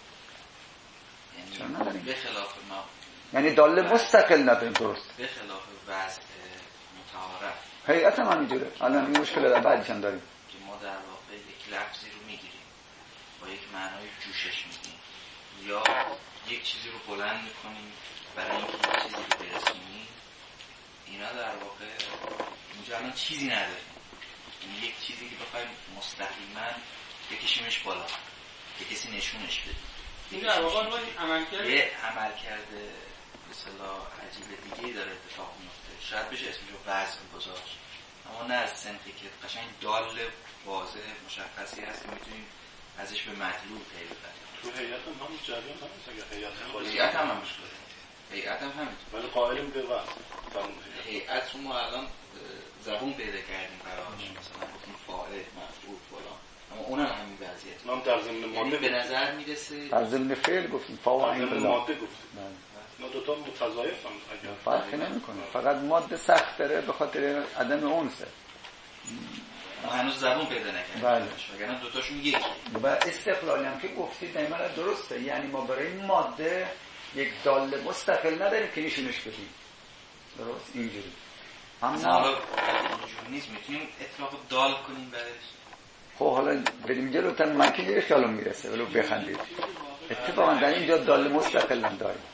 چرا نداریم؟ به خلاف ما، یعنی دال مستقل نداریم. درست، به خلاف وضع متعارف هیئت هم همینجوره. الان این مشکل در بعدش هم داریم که ما در واقع یک لفظی رو میگیریم با یک معنای جوشش میدیم، یا یک چیزی رو بلند میکنیم برای اینکه یک چیزی رو برسونیم. اینا در واقع اینجا الان چیزی نداریم، یعنی یک چیزی که بخوایم مستقیما بکشیمش بالا، به کسی نشونش بدیم. این در واقع عملکرد یه عملکرد به اصطلاح عجیب دیگه‌ای داره اتفاق میفته. شاید بشه اسمش رو وضع گذاشت، اما نه از سمتی که قشنگ دال واضح مشخصی هست که میتونیم ازش به مطلوب پی ببریم. تو هیئت هم همون جریان هست، اگه هیئت خالی هیئت هم همش بوده، هیئت هم همین، ولی قائلیم به وضع تمام هیئت رو ما الان زبون پیدا کردیم براش، مثلا گفتیم فاعل مفعول فلان، اما اونم همین وضعیت. ما هم در ضمن ماده به نظر میرسه در ضمن فعل گفتیم فاعل در ضمن بالله. ماده گفتیم ما دو تا متضایف هم اگر فرقی نمیکنه، فقط ماده سخت داره به خاطر عدم اونسه. ما هنوز زبون پیدا نکردیم، بله. وگرنه دو تاشون یکی. و استقلالی هم که گفتید دقیقاً درسته، یعنی ما برای این ماده یک دال مستقل نداریم که نشونش بدیم. درست اینجوری. اما اما اینجوری نیست، میتونیم اطلاق دال کنیم برش. خب حالا بریم جلوتر، من که یه خیالم میرسه ولو بخندید. اتفاقا در اینجا دال مستقل هم داریم،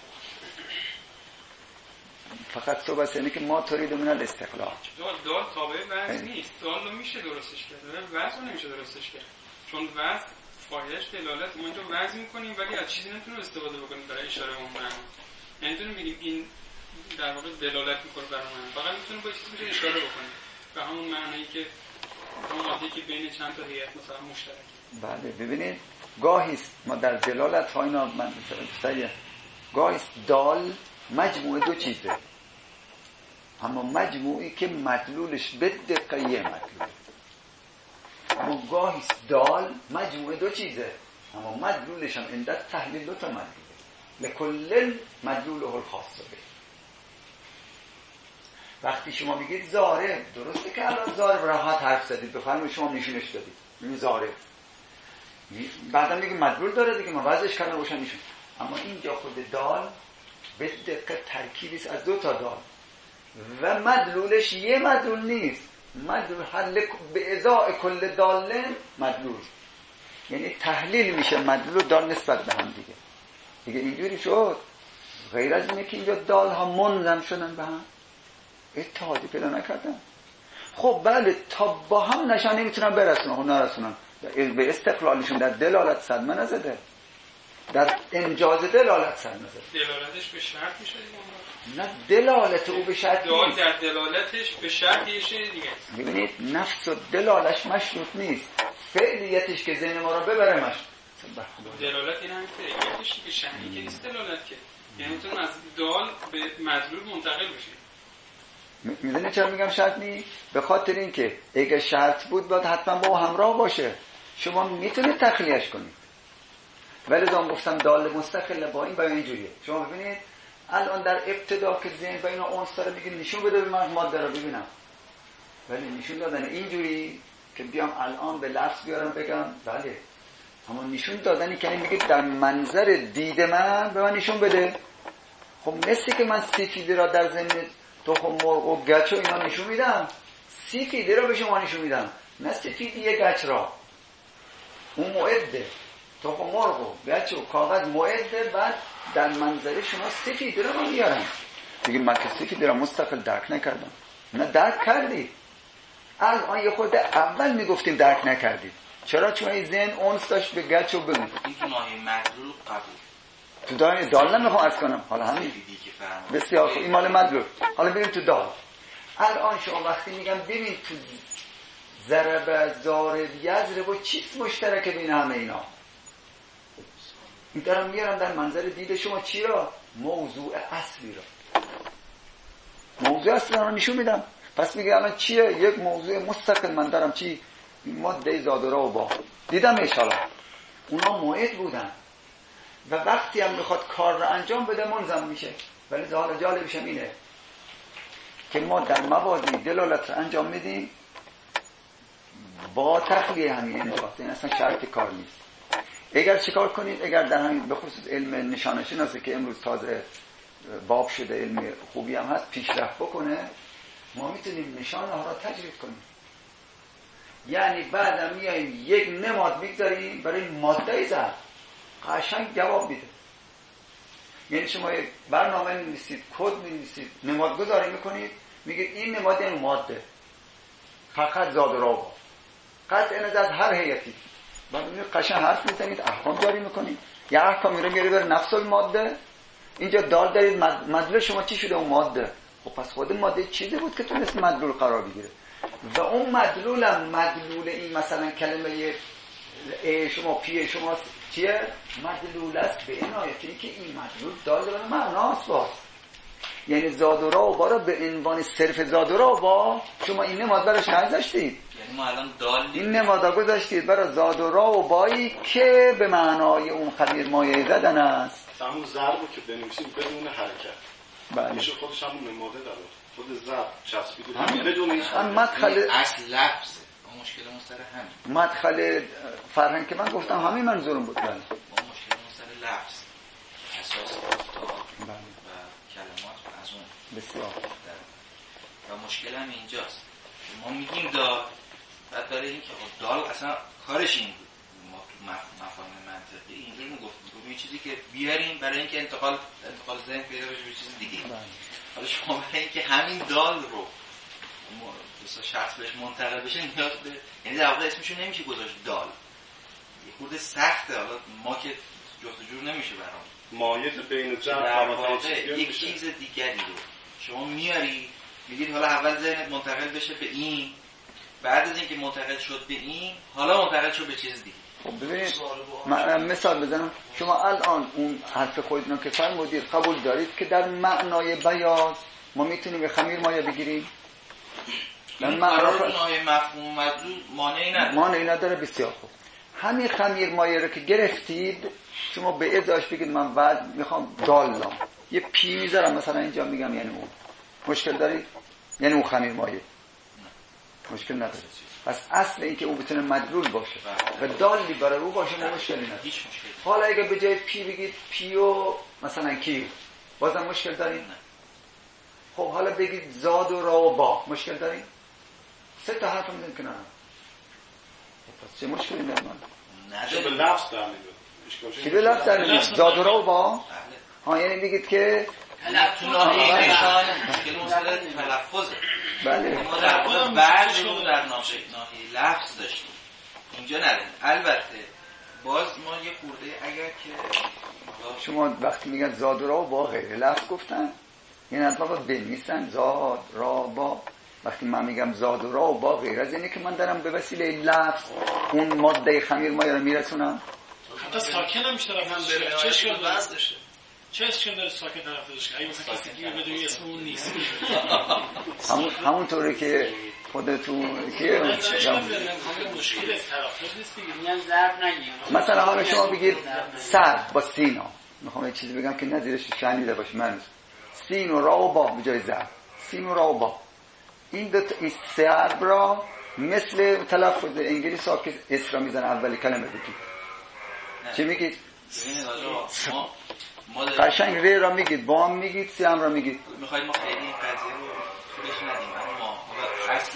فقط صحبت اینه که ما ترید من الاستقلال. دال دال تابع وضع نیست. دال رو میشه درستش کرد، وضع رو نمیشه درستش کرد، چون وضع فاعلش دلالت ما اینجا وضع میکنیم ولی از چیزی نمیتونیم استفاده بکنیم برای اشاره اون معنا. نمیتونیم بگیم این در واقع دلالت میکنه بر معنا، فقط میتونیم با چیزی میشه اشاره بکنیم به همون معنایی که همون ماده‌ای که بین چند تا هیئت مثلا مشترک. بله ببینید گاهی است ما در دلالت ها اینا من مثلا گاهی است دال مجموعه دو چیزه، اما مجموعی که مدلولش به دقیقه مدلوله. اما گاهی است دال مجموعه دو چیزه، اما مدلولش هم اندت تحلیل دو تا مدلوله، لکل مدلوله الخاصه به. وقتی شما بگید زاره، درسته که الان زاره راحت حرف زدید، بفرمایید شما نشونش دادید این زاره، بعدا میگه مدلول داره دیگه، ما وضعش کردن روشن میشه. اما اینجا خود دال به دقت ترکیبی است از دو تا دال و مدلولش یه مدلول نیست، مدلول حل به ازای کل دال مدلول، یعنی تحلیل میشه مدلول و دال نسبت به هم دیگه. دیگه اینجوری شد، غیر از اینه که اینجا دال ها منظم شدن به هم، اتحادی پیدا نکردن. خب بله تا با هم نشانه میتونن برسونن و نرسونن، به استقلالشون در دلالت صدمه نزده، در انجاز دلالت صدمه نزده. دلالتش به شرط میشه دیگه؟ نه دلالت او به شرط نیست، در دلالتش به شرط یه چیز دیگه. ببینید نفس و دلالش مشروط نیست، فعلیتش که ذهن ما رو ببره مشروط. دلالت این هم فعلیتش که شرطی که نیست دلالت که، یعنی میتونم از دال به مدلول منتقل بشه. میدونی چرا میگم شرط نیست؟ به خاطر اینکه اگه شرط بود باید حتما با همراه باشه، شما میتونید تخلیهش کنید. ولی دام گفتم دال مستقل با این بیان اینجوریه. شما ببینید الان در ابتدا که ذهن با اینا اونس داره میگه نشون بده به من ماده رو ببینم، ولی نشون دادن اینجوری که بیام الان به لفظ بیارم بگم بله، اما نشون دادنی که میگه در منظر دید من به من نشون بده. خب مثل که من سفیده را در ذهن تخم مرغ و گچ و اینا نشون میدم، سفیده را به شما نشون میدم، نه سفیدی گچ را. اون معده تخم مرغ و گچ و کاغذ معده، بعد در منظر شما سفیده را میارم. دیگه من که سفیده را مستقل درک نکردم، نه درک کردید. الان یه خود اول میگفتیم درک نکردید. چرا؟ چون این ذهن اونس داشت به گچ و بگم این تو ماهی مدلول قبول تو دال دال نمیخوام عرض کنم. حالا همین بسیار خوب، این مال مدلول. حالا بریم تو دال. الان شما وقتی میگم ببین تو ضرب ضارب یضرب و چیست مشترک بین همه اینا؟ این دارم میارم در منظر دید شما چی را؟ موضوع اصلی را. موضوع اصلی را نشون میدم. پس میگه الان چیه؟ یک موضوع مستقل من دارم چی؟ ماده زادورا و با دیدم اشاره اونا موعد بودن و وقتی هم میخواد کار را انجام بده منظم میشه. ولی حالا جالبش اینه که ما در موازی دلالت را انجام میدیم با تخلیه همین انضباط. این اصلا شرط کار نیست. اگر چیکار کنید؟ اگر در همین به خصوص علم نشانه شناسی که امروز تازه باب شده، علم خوبی هم هست، پیشرفت بکنه، ما میتونیم نشانه ها را تجرید کنیم. یعنی بعدم میاییم یک نماد میگذاریم برای ماده ضرب، قشنگ جواب میده. یعنی شما یک برنامه می‌نویسید، کد می‌نویسید، نماد گذاری میکنید، میگید این نماد این ماده فقط زاد و را با قطع نظر از هر هیئتی. بعد میگید قشنگ حرف میزنید، احکام جاری میکنید. یا احکامی رو میارید بر نفس الماده. اینجا دال دارید، مدلول شما چی شده؟ اون ماده. خب پس خود ماده چیزی بود که تونست مدلول قرار بگیره و اون مدلول هم مدلول این مثلا کلمه ای شما پی شما چیه؟ مدلول است به عنایت اینکه این مدلول دال به معناست. باز یعنی زادورا و با را به عنوان صرف زادورا و با شما این نماد براش نگذاشتید. یعنی ما الان دال این نماد گذاشتید برای زادورا و بایی که به معنای اون خمیر مایه زدن است. همون ضربو که بنویسیم بدون حرکت. بله. میشه خودش همون نماده داره. خود ضرب چسبیده بدون هیچ هم مدخل اصل لفظ ما مشکلمون سر همین. مدخل فرهنگ که من گفتم همین منظورم بود. بله. ما مشکلمون سر لفظ اساس گفتار و کلمات از اون بسیار. و مشکل هم اینجاست. ما میگیم دال، بعد برای این که دال اصلا کارش این بود. ما تو مفاهیم منطقی اینجور میگفتیم یه چیزی که بیاریم برای اینکه انتقال انتقال ذهن پیدا بشه به چیز دیگه. حالا شما برای اینکه همین دال رو مثلا شخص بهش منتقل بشه نیاز به، یعنی در واقع اسمشو نمیشه گذاشت دال. یه خورده سخته. حالا ما که جستجو نمیشه برام. مایه بین جمع در و واقع یک چیز دیگری رو شما میاری میگید حالا اول ذهنت منتقل بشه به این، بعد از اینکه منتقل شد به این حالا منتقل شد به چیز دیگه. خب ببینید مثال بزنم. شما الان اون حرف خودتون که فرمودید قبول دارید که در معنای بیاض ما میتونیم به خمیر مایه بگیریم؟ در معنای مفهوم مدلول مانعی نداره. مانعی نداره. بسیار خوب. همین خمیر مایه رو که گرفتید شما به ازاش بگید من بعد میخوام دالام یه پی میذارم مثلا اینجا میگم یعنی اون مشکل دارید؟ یعنی اون خمیر مایه مشکل نداره. پس اصل این که اون بتونه مدلول باشه و دالی برای او باشه ما مشکلی نداره. حالا اگه به جای پی بگید پیو مثلا کیو بازم مشکل دارید؟ خب حالا بگید زاد و را و با مشکل دارید؟ سه تا حرف میدونیم که نه. پس چه مشکلی دارید؟ چه به لفظ در میگه؟ چی به لفظ در میگه؟ زاد و را و با؟ ها یعنی بگید که تو ناحیه نشان مشکل مسئله تلفظه. بله. ما در واقع بعضی رو در ناحیه لفظ داشتیم اینجا نداریم. البته باز ما یه خورده اگر که شما وقتی میگن زاد و را و با غیر لفظ گفتن یعنی از بابا بنویسن زاد را با. وقتی من میگم زاد و را و با غیر از اینه که من دارم به وسیله لفظ اون ماده خمیر مایه رو میرسونم. حتی ساکن هم میشه طرف هم بره. چه اشکال داره؟ چه اشکال داره ساکن طرف داشته؟ اگه مثلا کسی دیگه بدونی اسم اون نیست. همون همونطوری که خودتون که مشکل تلفظ نیست دیگه. میگن ضرب نگیم. مثلا حالا شما بگید سر با سینا. میخوام یه چیزی بگم که نظیرش شنیده باشه. من سین و را و با به جای زر. سین و را و با. این دو تا این سه حرف را مثل تلفظ انگلیسی ها که اس را میزنن اول کلمه بگید. چی میگید؟ قشنگ ری را میگید، با هم میگید، سی هم را میگید. میخواید ما خیلی این قضیه رو خودش ندیم اما اصل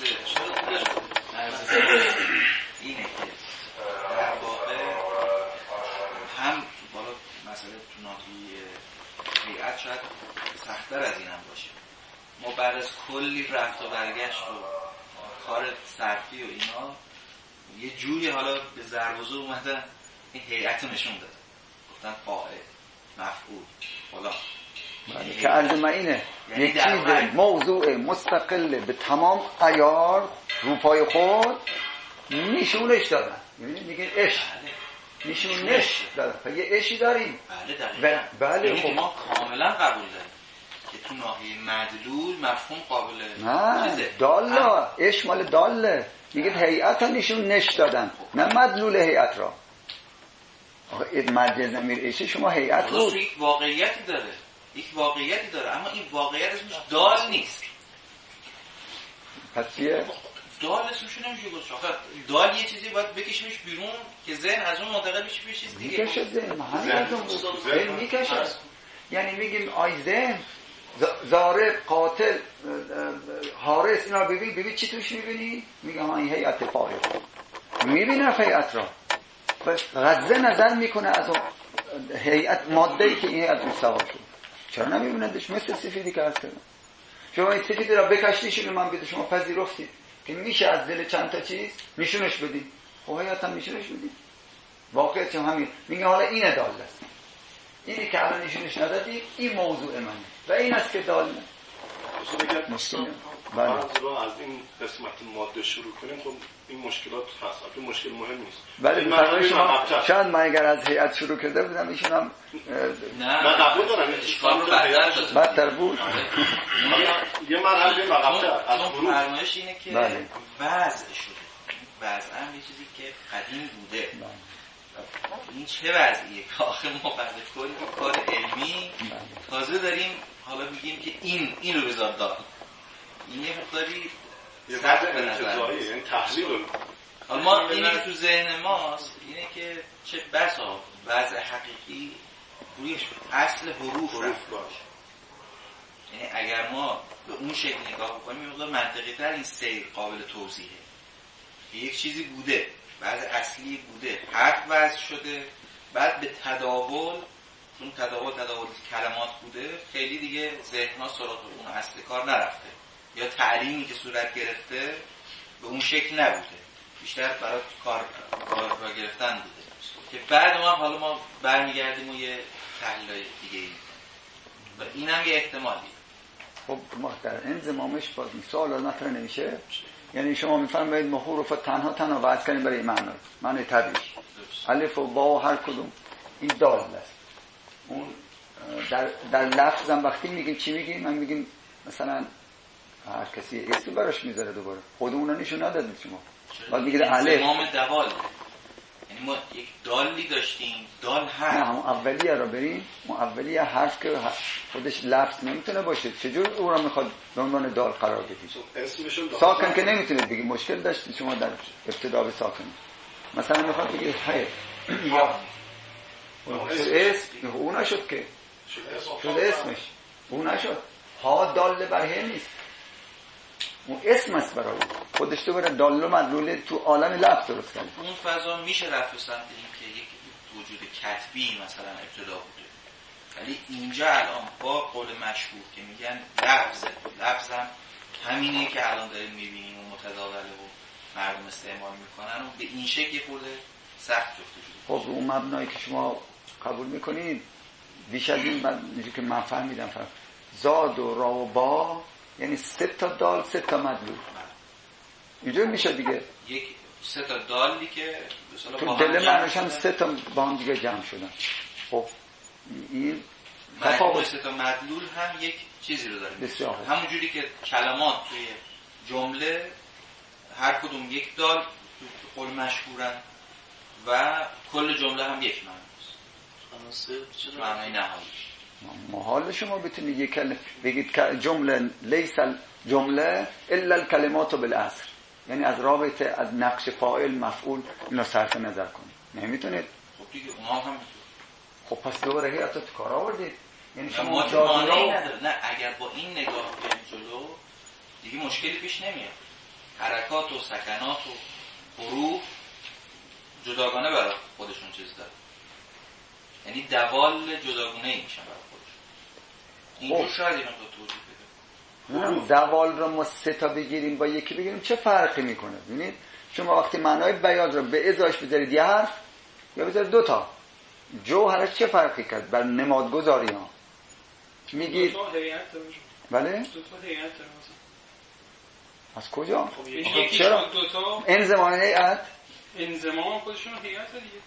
اینه که در واقع هم بالا مسئله تو ناحیه هیئت شاید سخت‌تر از این هم باشه. ما بعد از کلی رفت و برگشت و کار صرفی و اینا یه جوری حالا به ضرب و زور اومدن این هیئت نشون داد، گفتن فاعل مفعول فلان. بله که عرض من اینه یعنی یک در چیز واقع- موضوع مستقل به تمام عیار روپای خود نشونش دادن. میگه عشق نشونش دادن. یه عشقی داریم. بله دقیقاً. بله یعنی خب که ما کاملا قبول داریم که تو ناحیه مدلول مفهوم قابل نه چیزه. دالا عشق مال داله. میگه هیئت ها نشون نش دادن نه مدلول هیئت را. آخه مد ضمیر عشق شما هیئت درست بود. یک واقعیتی داره، یک واقعیتی داره، اما این واقعیت اسمش دال نیست. پس چیه؟ دال اسمش نمیشه گذاشت. آخه دال یه چیزی باید بکشیمش بیرون که ذهن از اون منتقل بشه به چیز دیگه. میکشه ذهن همین از اون بود. ذهن میکشه. یعنی میگیم آی ذهن زارق قاتل حارس اینا ببین ببین چی توش میبینی؟ میگه ها این هیئت فارغ میبینه هیئت را بس غزه نظر میکنه از اون هیئت ماده‌ای که این هیئت روش سوار شد. چرا نمیبیندش؟ مثل سفیدی که هست. شما این سفیدی را بکشتیشون من بده شما پذیرفتید که میشه از دل چند تا چیز نشونش بدید. خب هیئت هم نشونش بدید. واقعیت همین. میگه حالا این دال است. اینی که الان نشونش ندادی این موضوع منه و این است که دال مشکل بله. از این قسمت ماده شروع کنیم خب این مشکلات هست. این مشکل مهم نیست. ولی مثلا شما شاید من اگر از هیئت شروع کرده بودم ایشون هم نه من قبول دارم اشکال رو بدتر شد. بدتر بود. یه مرحله عقب‌تر از اون فرمایش اینه که بله. وضع شده. وضع هم یه چیزی که قدیم بوده. این چه وضعیه که آخه ما بعد کلی کار علمی تازه داریم حالا میگیم که این این رو بذار دار. این یه مقداری یه سخت وضع به نظر انتظاری میاد. یعنی تحلیل رو اما اینی که تو ذهن ماست اینه که چه بسا وضع حقیقی روی اصل حروف رفت باشه. یعنی اگر ما به اون شکل نگاه کنیم یه مقدار منطقی تر این سیر قابل توضیحه. یک چیزی بوده، وضع اصلی بوده، حرف وضع شده، بعد به تداول، چون تداول تداول کلمات بوده، خیلی دیگه ذهن‌ها سراغ اون اصل کار نرفته یا تعلیمی که صورت گرفته به اون شکل نبوده، بیشتر برای کار کار را گرفتن بوده که بعد ما حالا ما برمیگردیم و یه تحلیل دیگه ای و این هم یه احتمالی. خب ما در انضمامش باز سوال مطرح نمیشه. یعنی شما میفرمایید ما حروف تنها تنها وضع کنیم برای معنی معنی طبیعی الف و با و هر کدوم این دال است. اون در در لفظ هم وقتی میگیم چی میگیم؟ من میگیم مثلا هر کسی اسم براش میذاره دوباره خودمون رو نشون ندادید شما بعد میگید الف تمام دوال. یعنی ما یک دالی داشتیم دال هر نه هم اولیه رو بریم اون اولیه حرف که خودش لفظ نمیتونه باشه چجور او رو میخواد به عنوان دال قرار بدید؟ ساکن که نمیتونید بگید مشکل داشتید شما در ابتدا به ساکن مثلا میخواد بگید هی یا اسم او نشد که شد اسمش او نشد ها دال بر هی نیست اون اسم است برای خودش تو برای دال و مدلول تو عالم لفظ درست کنید. اون فضا میشه رفت سمت این که یک وجود کتبی مثلا ابتدا بوده ولی اینجا الان با قول مشهور که میگن لفظ لفظم همینه که الان داریم میبینیم و متداوله و مردم استعمال میکنن و به این شکل خورده سخت جفته شده. خب اون مبنایی که شما قبول میکنید بیش از این من که من فهمیدم فهم. زاد و را و با یعنی سه تا دال سه تا مدلول اینجور میشه دیگه یک سه تا دالی که تو دل معنیش هم سه تا با هم دیگه جمع شدن. خب این تفاوت سه تا مدلول هم یک چیزی رو داره بسیار همون جوری که کلمات توی جمله هر کدوم یک دال تو قول مشهورن و کل جمله هم یک معناست معنای نهایی. محال شما بتونید یک کلمه بگید جمله لیس جمله الا الکلمات بالاصل یعنی از رابطه از نقش فاعل مفعول اینا صرف نظر کنید نمیتونید. خب دیگه اونها هم میتونید. خب پس دوباره هی تو کار آوردید یعنی شما معنی نداره. نه اگر با این نگاه کنید جلو دیگه مشکلی پیش نمیاد. حرکات و سکنات و حروف جداگانه برای خودشون چیز داره یعنی دوال جداگونه ای میشن برای خودشون. اینجور شاید این رو توضیح بده. دوال رو ما سه تا بگیریم با یکی بگیریم چه فرقی میکنه؟ ببینید شما وقتی معنای بیاض رو به ازاش بذارید یه حرف یا بذارید دو تا جوهرش چه فرقی کرد بر نمادگذاری ها؟ میگید دو تا هیئت داره. بله؟ دو تا هیئت داره مثلا. از کجا؟ یکی چرا؟ دو تا انضمام هیئت انضمام خودشون هیئت دیگه.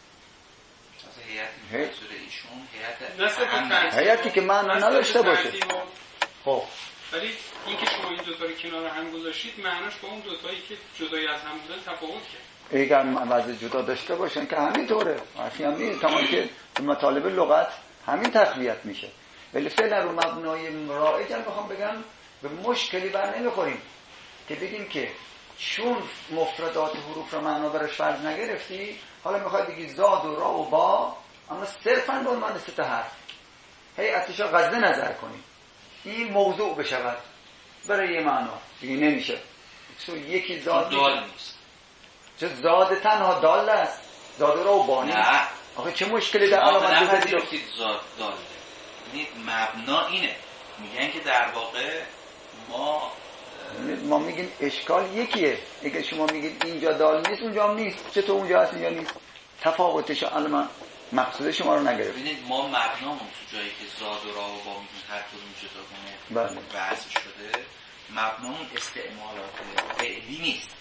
هیئت منظور ایشون هیئت نه صرف اهم. ترتیب. هیئتی که معنا نداشته باشه. ترتیب و- خب ولی اینکه شما این دو تا رو کنار هم گذاشتید معناش با اون دو تایی که جدای از هم بودن تفاوت کرد. اگر وضع جدا داشته باشن که همینطوره، حرفی هم نیست، تمام که تو مطالب لغت همین تقویت میشه. ولی فعلا رو مبنای رایج هم بخوام بگم به مشکلی بر نمیخوریم که بگیم که چون مفردات حروف رو معنا برش فرض نگرفتی، حالا میخوای بگی زاد و را و با، اما صرفاً به عنوان سه تا حرف هیئتش رو غض نظر کنی این موضوع بشود برای یه معنا دیگه نمیشه. چون یکی زاد دال نیست. چه زاد تنها دال است، زاد و را و با نیست. نه آخه چه مشکلی در شما علامت بزدید؟ نپذیرفتید زاد داله. یعنی مبنا اینه، میگن که در واقع ما ما میگیم اشکال یکیه. اگه شما میگید اینجا دال نیست اونجا هم نیست، چطور اونجا هست اینجا نیست؟ تفاوتش الان مقصود شما رو نگرفت. ببینید ما مبنامون تو جایی که زاد و را و با میگیم هر کدوم جداگانه وضع شده، مبنامون استعمالات فعلی نیست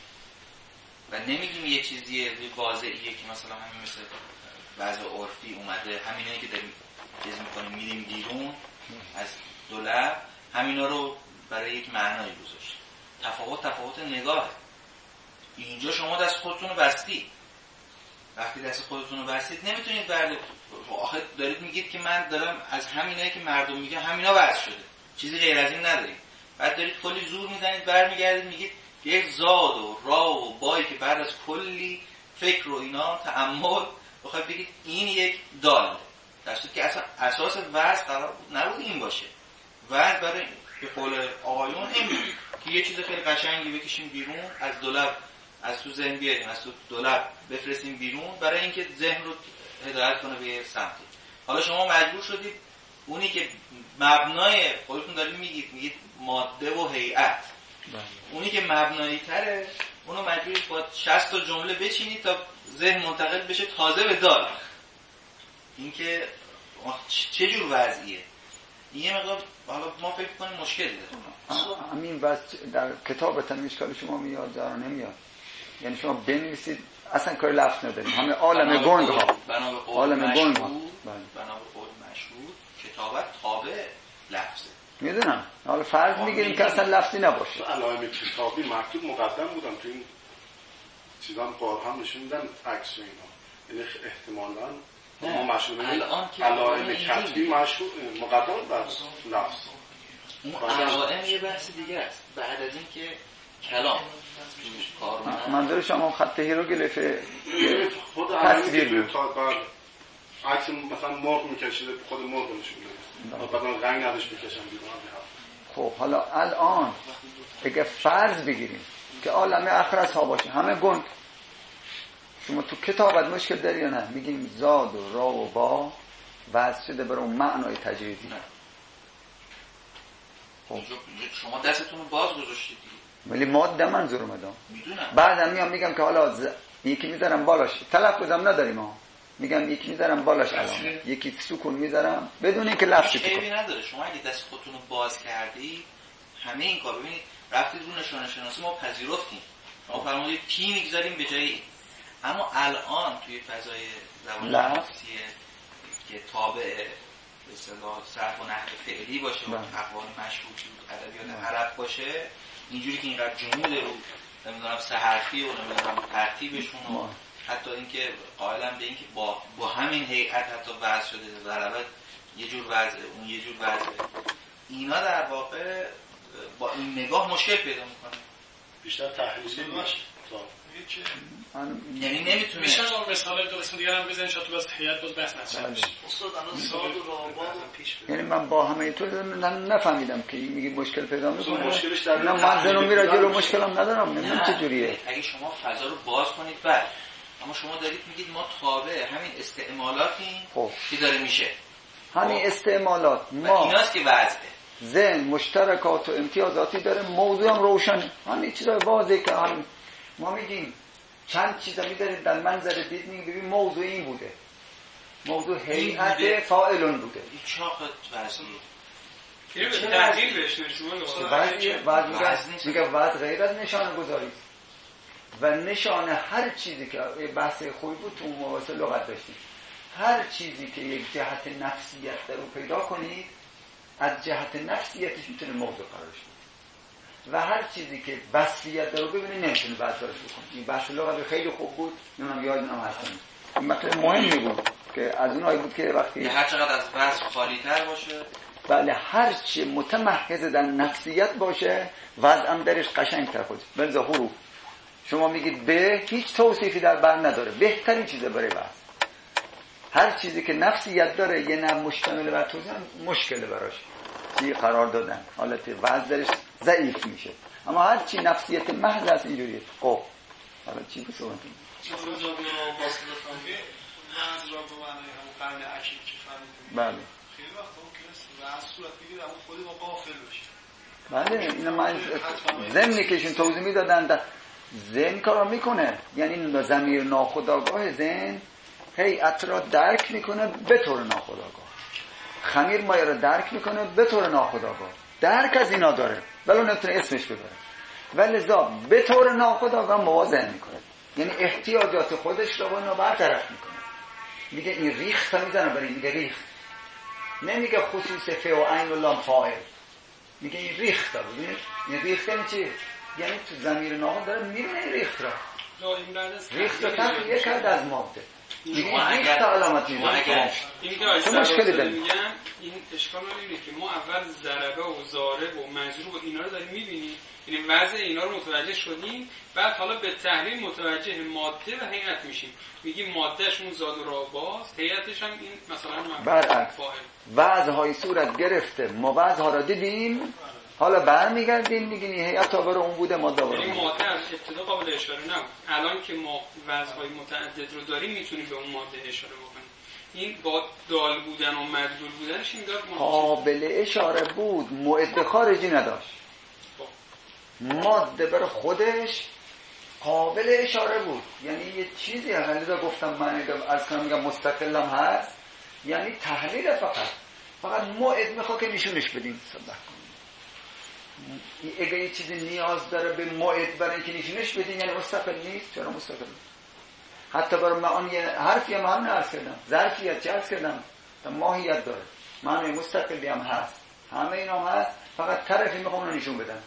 و نمیگیم یه چیزیه واضحیه که مثلا همین مثل وضع عرفی اومده، همینایی که داریم چیز میکنیم میریم بیرون از دولت، همینا رو برای یک معنایی گذاشت. تفاوت تفاوت نگاهه. اینجا شما دست خودتون رو بستید، وقتی دست خودتون رو بستید نمیتونید برد آخه دارید میگید که من دارم از همینایی که مردم میگه همینا وضع شده، چیزی غیر از این نداریم. بعد دارید کلی زور میزنید برمیگردید میگید یک زاد و را و بایی که بعد از کلی فکر و اینا تأمل بخواید بگید این یک دال، در صورتی که اصلا اساس وضع قرار نبود این باشه. وضع برای به قول آقایون این که یه چیز خیلی قشنگی بکشیم بیرون از دولت، از تو ذهن بیاریم، از تو دولت بفرستیم بیرون برای اینکه ذهن رو هدایت کنه به سمتی. حالا شما مجبور شدید اونی که مبنای خودتون دارید میگید میگید ماده و هیئت، اونی که مبنایی تره اونو مجبورید با شصت تا جمله بچینید تا ذهن منتقل بشه تازه به دال. این که چه جور وضعیه؟ یه مقدار حالا ما فکر کنیم مشکل داره. همین وضع در کتابتون اشکال شما میاد یا نمیاد؟ یعنی شما بنویسید اصلا کار لفظ نداریم، همه عالم گنگ ها، عالم گنگ ها، بنا به قول مشهور کتابت تابع لفظه. میدونم. حالا فرض میگیریم که اصلا لفظی نباشه. علائم کتابی مکتوب مقدم بودم تو این چیزان بارها نشون میدن عکس و اینا، یعنی احتمالاً ما مشهور علائم کتبی مشهور مقدم بر لفظ. اون علائم یه بحث دیگه است. بعد از این که کلام کار منظور شما خط هیروگلیف خود تصویر تا بعد عکس مثلا مرغ میکشیده خود مرغ نشون میده، بعدا رنگ نداش میکشن بیرون. خب حالا الان اگه فرض بگیریم که عالم اخرس ها باشه همه گنگ، شما تو کتابت مشکل داری یا نه؟ میگیم زاد و را و با وضع شده برای اون معنای تجریدی. خب شما دستتون رو باز گذاشتید ولی ماده منظور اومدم. میدونم. بعدم میام میگم که حالا ز... یکی میذارم بالاش، تلفظم نداریم ها، میگم یکی میذارم بالاش علامه، یکی سکون میذارم بدون اینکه لفظی کنه. کنه. نداره. شما اگه دست خودتون رو باز کردی همه این کار ببینید رفتید رو نشانه شناسی ما پذیرفتیم. ما فرمودید پی میگذاریم به جای این. اما الان توی فضای زبان نفسی که تابع به اصطلاح صرف و نحو فعلی باشه و اقوال مشهور تو ادبیات عرب باشه، اینجوری که اینقدر جمود رو نمیدونم سه حرفی و نمیدونم ترتیبشون و حتی اینکه قائلم به اینکه با با همین هیئت حتی وضع شده در اول یه جور وضعه اون یه جور وضعه، اینا در واقع با این نگاه مشکل پیدا میکنه. بیشتر تحلیلی میشه. یعنی نمیتونه میشه اون مثال درست دیگه هم بزنید شاید تو بس هیئت باز بحث نشه. استاد الان زاد و رابا پیش بره. یعنی من با همه اینطور نفهمیدم که میگی مشکل پیدا میکنه. مشکلش در نه من زنو میره جلو مشکلم ندارم. نمیدونم چه جوریه. اگه شما فضا رو باز کنید بعد اما شما دارید میگید ما تابع همین استعمالاتی خب. که داره میشه. همین استعمالات ما ایناست که وضعه. ذهن مشترکات و امتیازاتی داره، موضوع هم روشنه. همین چیزای واضحه که هم ما میگیم چند چیزا میذارید در منظر دید، میگیم ببین موضوع این بوده. موضوع هیئت فاعلون بوده. این چاق وزنی اینو به تحلیل بهش نرسیم. وزن میگه وزن غیر از نشانه گذاری و نشانه هر چیزی که بحث خوبی بود تو مباحث لغت داشتیم، هر چیزی که یک جهت نفسیت در اون پیدا کنید از جهت نفسیتش میتونه موضوع قرار شه و هر چیزی که وصفیت در رو ببینید نمیتونه برداشت بکنید. این بحث لغت خیلی خوب بود، نمیدونم یادم هستم این مطلب مهمی بود که از اونایی بود که وقتی هر چقدر از وصف خالی تر باشه، بله هر چی متمحض در نفسیت باشه وضعم درش قشنگتر خود. بلزا حروف شما میگید به هیچ توصیفی در بر نداره، بهترین چیزه برای وضع. هر چیزی که نفسیت داره یه نه مشتمل بر توضیح مشکل براش چی قرار دادن، حالت وضع درش ضعیف میشه. اما هر چی نفسیت محض است اینجوریه. خب حالا چی به صحبت کنیم؟ چیزی رو جا رو باز بکنم که محض را به معنی همون قرن عکیم که فهمیدیم. بله خیلی وقت اون که از صورت بگیر اما خودی ما غافل بشیم. بله اینا من ضمنی که ایشون توضیح میدادن ذهن کارو میکنه، یعنی ضمیر ناخودآگاه ذهن هیئت را درک میکنه به طور ناخودآگاه، خمیر مایه را درک میکنه به طور ناخودآگاه، درک از اینا داره ولی نمیتونه اسمش ببره و لذا به طور ناخودآگاه موازنه میکنه، یعنی احتیاجات خودش را با اینا برطرف میکنه. میگه این ریخت تا میزنه برای میگه ریخت، نمیگه خصوص ف و عین و لام فاعل، میگه این ریخت تا ببینید این ریخت یعنی چی؟ یعنی تو ضمیر ناخود داره میبینه این ریخت را ریخت را تفریه کرد از ماده میگه ریخت علامت میزنه. این که آیسته مشکلی داره میگم این اشکال رو اینه که ما اول ضربه و ضارب و مجروب و اینا رو داریم میبینیم، یعنی وضع اینا رو متوجه شدیم، بعد حالا به تحلیل متوجه ماده و هیئت میشیم، میگیم مادهش اون زاد و راباز، هیئتش هم این مثلا برعکس وضعهای صورت گرفته ما وضعها را دیدیم، حالا برمیگردیم میگیم این هیئت تا برای اون بوده ماده برای این ماده از ابتدا قابل اشاره نبود، الان که ما وضعهای متعدد رو داریم میتونیم به اون ماده اشاره بکنیم. این با دال بودن و مدلول بودنش این دار قابل اشاره بود، معد خارجی نداشت، ماده برای خودش قابل اشاره بود، یعنی یه چیزی هست. گفتم من از کنم میگم مستقلم هست، یعنی تحلیل فقط فقط معد میخواد که نشونش بدیم صدق کنیم. اگه یه چیزی نیاز داره به معد برای اینکه نشونش بدیم یعنی مستقل نیست. چرا مستقل؟ حتی برای معانی حرفی هم هم نرس کردم، ظرفیت چه ارز کردم ماهیت داره، معنی مستقلی هم هست، همه اینا هم هست، فقط طرفی میخوام نشون بدن.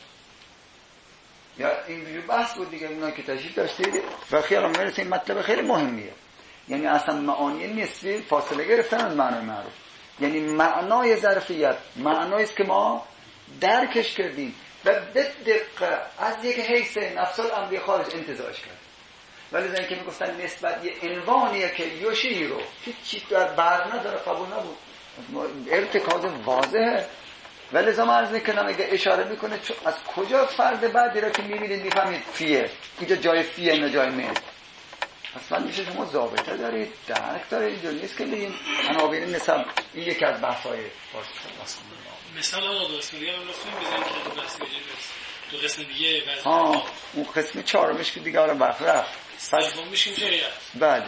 یا اینجوری بحث بود دیگه، اینا که تشریح داشتید و خیالم میرسه این مطلب خیلی مهمیه. یعنی اصلا معانی نسبی فاصله گرفتن از معنای معروف، یعنی معنای ظرفیت معنایی است که ما درکش کردیم و به دقت از یک حیث نفس الامر خارج انتزاعش کرد. ولی زن که میگفتن نسبت یه عنوانیه که یوشی رو هیچ در بر نداره قبول نبود، ارتکاز واضحه. ولی زمان عرض میکنم اگه اشاره میکنه از کجا فرد بعدی را که میبینید میفهمید فیه، اینجا جای فیه اینجا جای مه، اصلا میشه شما ضابطه دارید، درک دارید. اینجا نیست که بگیم عناوین نسب. این یکی از بحث‌های فارسی مثلا آقا اسماعیلی هم لطفاً بزنید که تو بحث دیگه تو قسم دیگه واسه ها اون قسم چهارمش که دیگه حالا وقت رفت سوم میشیم چه بله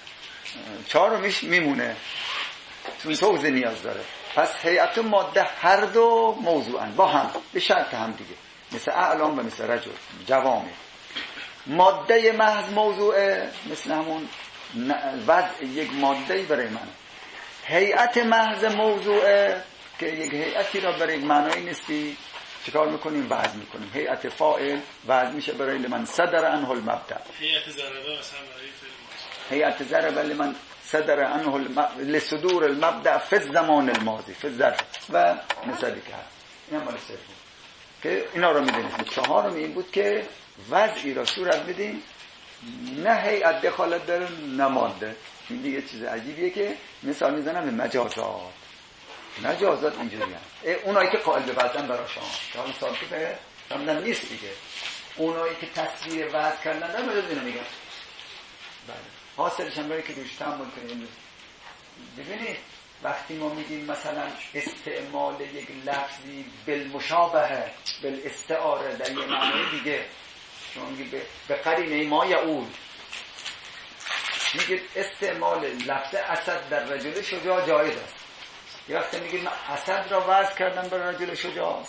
چهارمش میمونه چون توضیح نیاز داره. پس هیئت ماده هر دو موضوعن با هم به شرط هم دیگه، مثل اعلام و مثل رجل جوامع. ماده محض موضوعه مثل همون وضع یک ماده‌ای برای من. هیئت محض موضوعه که یک هیئتی را برای معنای نیستی چیکار میکنیم؟ وضع میکنیم. هیئت فاعل وضع میشه برای لمن صدر عنه المبدا. هیئت ضربه مثلا برای فعل هیئت ضربه لمن صدر عنه الم... لصدور المبدا فی الزمان الماضی فی الظرف و مثالی که هست. این هم مال سوم که اینا رو میدونید. چهارم این بود که وضعی را صورت بدیم نه هیئت دخالت داره نه ماده. این دیگه چیز عجیبیه که مثال میزنم به مجازات. مجازات اینجوری هم اونایی که قائل به وزن برای شما که حالا مثال که به همدن نیست دیگه، اونایی که تصویر وضع کردن در مورد اینو میگن. بله حاصلش هم برای که روش تحمل کنیم. ببینید وقتی ما میگیم مثلا استعمال یک لفظی بالمشابهه بالاستعاره در یه معنی دیگه، شما میگید به قرینه ما یعود میگید استعمال لفظ اسد در رجل شجاع جایز است. یا وقتی میگید من اسد را وضع کردم بر رجل شجاع،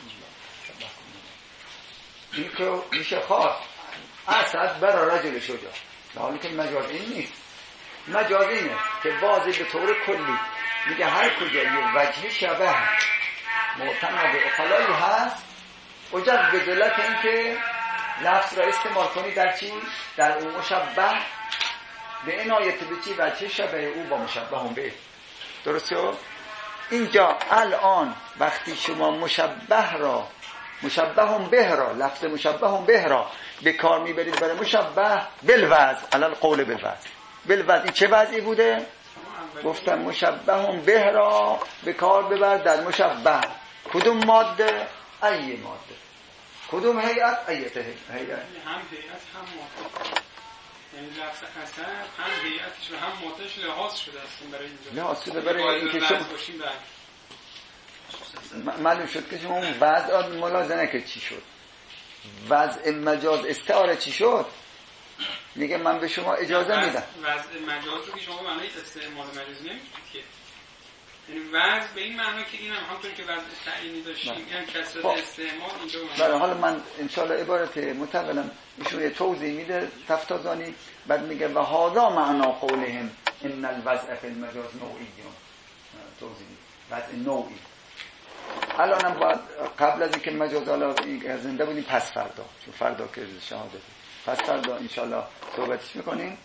این که میشه خاص اسد بر رجل شجاع، در حالی که مجاز این نیست. مجاز اینه که بازی به طور کلی میگه هر کجا یه وجه شبه معتمد اقلایی هست اجاز به دلت این که لفظ را استعمال کنی در چی؟ در اون مشبه به عنایت به چی؟ وجه شبه او با مشبه هم به. درسته؟ اینجا الان وقتی شما مشبه را مشبه هم به را لفظ مشبه هم به را به کار میبرید برای مشبه بالوضع علال قول بالوضع بالوضع این چه وضعی بوده؟ گفتم مشبه هم به را به کار ببر در مشبه. کدوم ماده؟ ای ماده. کدوم هیئت؟ ایت هیئت. هم هیئت هم ماده، یعنی لفظ اثر هم هیئتش و هم مادهش لحاظ شده است برای اینجا. لحاظ شده برای اینکه شما معلوم شد که شما اون وضع ملاحظه نکرد چی شد. وضع مجاز استعاره چی شد؟ میگه من به شما اجازه میدم. وضع مجاز رو که شما به معنی استعمال مجاز نمیگید که، یعنی وضع به این معنی که اینم همونطور که وضع تعیینی داشتیم یعنی کسرت استعمال اینجا برای حالا من انشالله عبارت متولم ایشون یه توضیح میده تفتازانی، بعد میگه و هذا معنا قولهم ان الوضع فی المجاز نوعیون. توضیح وضع نوعی. الانم باید قبل از اینکه مجاز حالا زنده بودیم پس فردا، چون فردا که شهادت پس فردا انشالله صحبتش میکنیم.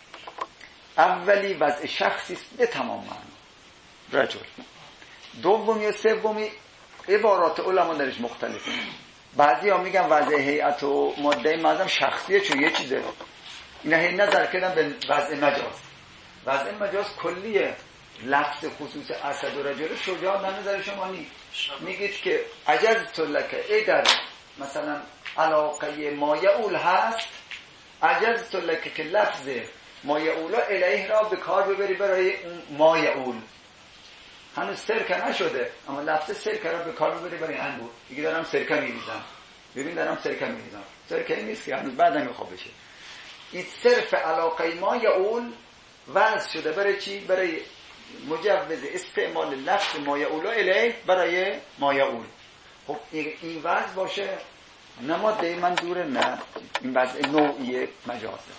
اولی وضع شخصی است به تمام معنا رجل. دومی و سومی عبارات علما درش مختلفه. بعضی ها میگن وضع هیئت و ماده معظم شخصیه چون یه چیزه، اینا هی نظر کردن به وضع مجاز. وضع مجاز کلیه، لفظ خصوص اسد و رجل شجاع در نظر شما نیست. میگید که عجزت لک اگر مثلا علاقه ما یعول هست، عجزت لک که لفظ ما یعول الیه را به کار ببری برای ما یعول. هنوز سرکه نشده اما لفظ سرکه را به کار ببری برای انگور. دیگه دارم سرکه میریزم، ببین دارم سرکه میریزم، سرکه نیست که هنوز بعد نمیخواه بشه. این صرف علاقه ما یعول وضع شده برای چی؟ برای مجوز استعمال لفظ ما یعول الیه برای ما یعول. خب این وضع باشه نه ماده منظوره، نه این وضع نوعی مجازه.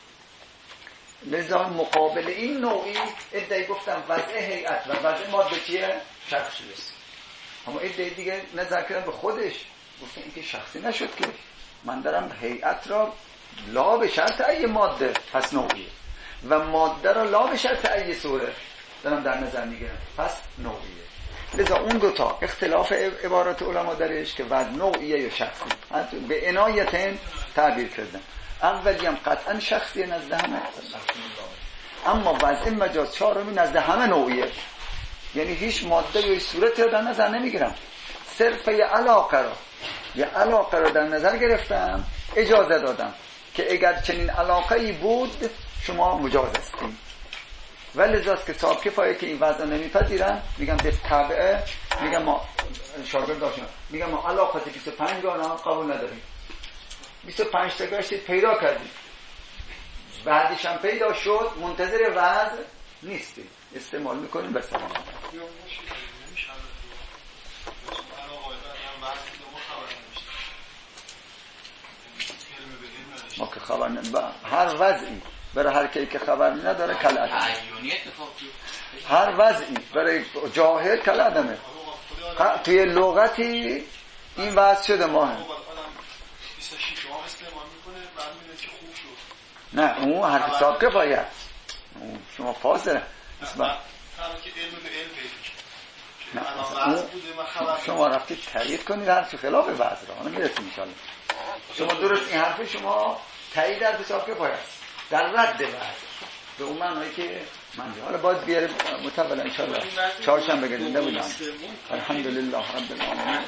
لذا مقابل این نوعی ادعای گفتم وضع هیئت و وضع ماده چیه؟ شخصی است. اما ادعای دیگه نظر کردن به خودش گفتن این که شخصی نشد که من دارم هیئت را لا به شرط ای ماده پس نوعیه و ماده را لا به شرط ای صوره دارم در نظر میگیرم پس نوعیه. لذا اون دوتا اختلاف عبارات علما درش که وضع نوعیه یا شخصی به عنایتین تعبیر کردن. اولی هم قطعا شخصی نزد همه، اما وضع مجاز چهارمی نزد همه نوعیه، یعنی هیچ ماده یا صورتی رو در نظر نمیگیرم، صرف یه علاقه رو یه علاقه رو در نظر گرفتم، اجازه دادم که اگر چنین علاقه‌ای بود شما مجاز هستیم. ولی لذاست که صاحب کفایه که این وضع نمیپذیرن میگم به تبعه، میگم ما شاگرد داشتیم میگم ما علاقه بیست و پنج گانه قبول نداریم. بیست و پنج تا گشتید پیدا کردید، بعدش هم پیدا شد، منتظر وضع نیستید، استعمال میکنیم بس تمام. ما که خبر نداریم هر وضعی برای هر کی که خبر نداره کل عدمه، هر وضعی برای جاهل کل عدمه. توی لغتی این وضع شده ما هم نه اون هر حساب که باید شما فاصله نه شما رفتید تایید کنید هر چی خلاف وضع را حالا میرسیم انشاءالله. شما درست این حرف شما تایید در حساب که باید در رد وضع به اون معنی که منجه. حالا باید بیاره متولا انشاءالله چهارشنبه بگردنده بودم. الحمدلله رب العالمین.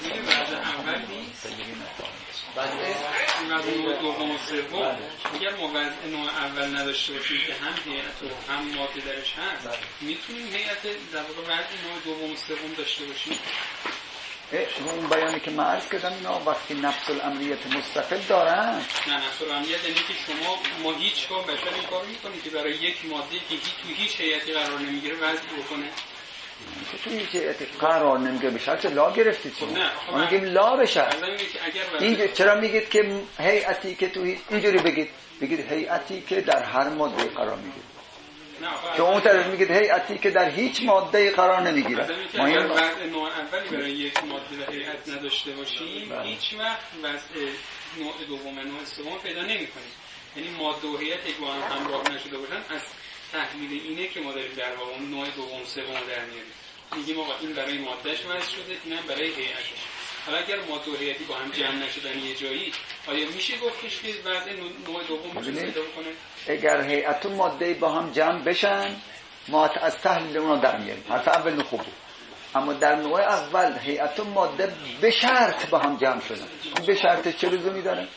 این وضع دوم و سوم اگر ما وضع نوع اول نداشته باشیم که هم هیئت و هم ماده درش هست، میتونیم هیئت در واقع وضع نوع دوم و سوم داشته باشیم؟ اون بیانی که من عرض کردم اینا وقتی نفس الامریت مستقل دارن. نه نفس الامریت یعنی که شما ما هیچ کار بشر این کارو میکنید که برای یک ماده که هیچ تو هیچ هیئتی قرار نمیگیره وضع بکنه که تو هیچ هیئتی قرار نمیگیره به شرط لا گرفتی چی؟ نه ما میگیم لا بشه. این چرا میگید که هیئتی که تو اینجوری بگید بگید هیئتی که در هر ماده قرار میگیره. که اون طرف میگید هیئتی که در هیچ ماده قرار نمیگیره. ما این وضع نوع اولی برای یک ماده و هیئت نداشته باشیم هیچ وقت وضع نوع دوم نوع سوم پیدا نمی‌کنیم. یعنی ماده و هیئت یک با هم همراه نشده باشن از تحلیل اینه که ما داریم در واقع اون نوع دوم سوم در میاریم. میگیم آقا این برای مادهش وضع شده اینم برای هیئتش. حالا اگر ماده و هیئتی با هم جمع نشدن یه جایی آیا میشه گفتش که وضع نوع دوم میشه پیدا بکنه؟ اگر هیئت و ماده با هم جمع بشن ما از تحلیل اونا در میاریم. حرف اول خوب بود. اما در نوع اول هیئت و ماده به شرط با هم جمع شدن. به شرط چه لزومی داره؟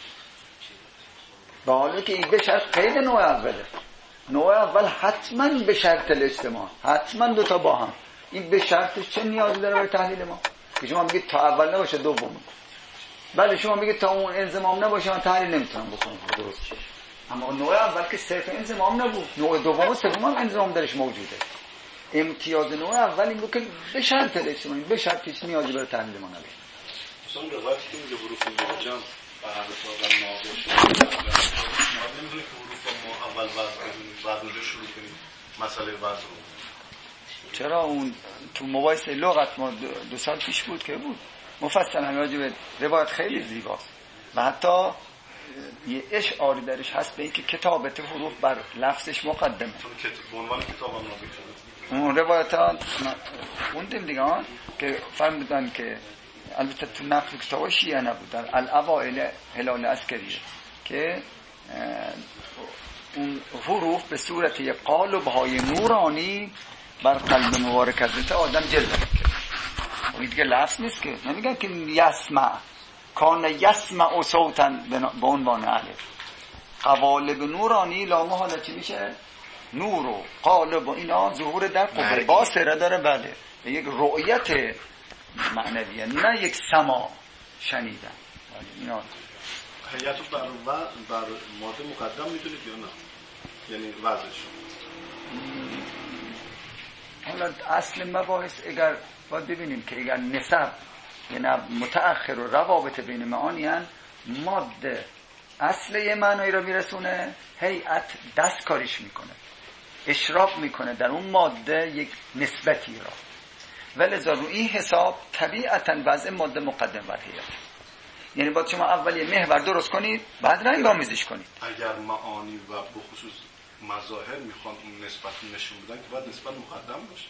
با حالا که این به شرط خیلی نوع اوله. نوع اول حتما به شرط الاجتماع، حتما دو تا با هم. این به شرط چه نیازی داره برای تحلیل ما؟ که شما میگید تا اول نباشه دوم. بله شما میگید تا اون انضمام نباشه من تحلیل نمیتونم بکنم. درست. اما نوع اول که صرف انضمام نبود، نوع دوم و سوم هم انضمام درش موجوده. امتیاز نوع اول این بود که به شرط الاجتماعی به شرط هیچ نیازی برای تحلیل ما نداره. مثلا روایتی که میگه حروف معجم و هر دو تا ما باشه ما نمیدونیم که حروف ما اول وزن بعد اونجا شروع کنیم مسئله وزن رو. چرا اون تو مباحث لغت ما دو سال پیش بود که بود مفصل هم راجع به روایت خیلی زیباست و حتی یه اشعاری درش هست به اینکه کتابت حروف بر لفظش مقدمه. به عنوان کتاب هم نابود شده. اون روایتات خوندیم دیگه ها که فرمودن که البته تو نقل کتاب شیعه نبودن الاوائل هلال عسکریه که اون حروف به صورت یک قالب‌های نورانی بر قلب مبارک حضرت آدم جلوه کرد. این دیگه لفظ نیست که نمیگن که یسمع کان یسمع صوتا به عنوان الف. قوالب نورانی لا محاله چی میشه؟ نور و قالب و اینا ظهور در قبه باصره داره. بله یک رؤیت معنویه نه یک سما شنیدن. اینا هیئت بر بر ماده مقدم میتونید یا نه؟ یعنی وضعش حالا اصل مباحث اگر باید ببینیم که اگر نسب یعنی متأخر و روابط بین معانی هن ماده اصل یه معنایی را میرسونه هیئت دست کاریش میکنه اشراف میکنه در اون ماده یک نسبتی را ولذا رو این حساب طبیعتاً وضع ماده مقدم بر هیئت. یعنی باید شما اول یه محور درست کنید بعد رنگ آمیزش کنید. اگر معانی و بخصوص مظاهر میخوان اون نسبت نشون بدن که باید نسبت مقدم باشه.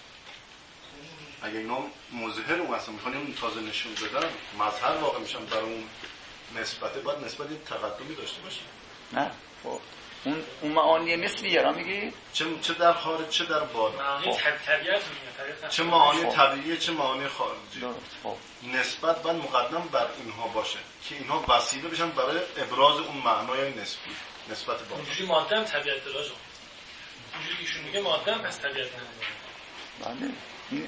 اگر اینا مظهر اون اصلا میخوان اون تازه نشون بدن مظهر واقع میشن برای اون نسبته باید نسبت تقدمی داشته باشه. نه خب اون اون معانی نسبیه را میگی چه چه در خارج چه در باطن معانی طبیعت میگه چه معانی طبیعیه چه معانی خارجی. درست. خب نسبت باید مقدم بر اینها باشه که اینها وسیله بشن برای ابراز اون معنای نسبی نسبت باشه. اینجوری ماده هم طبیعت داره. اینجوری ایشون میگه ماده هم پس طبیعت نداره. بله این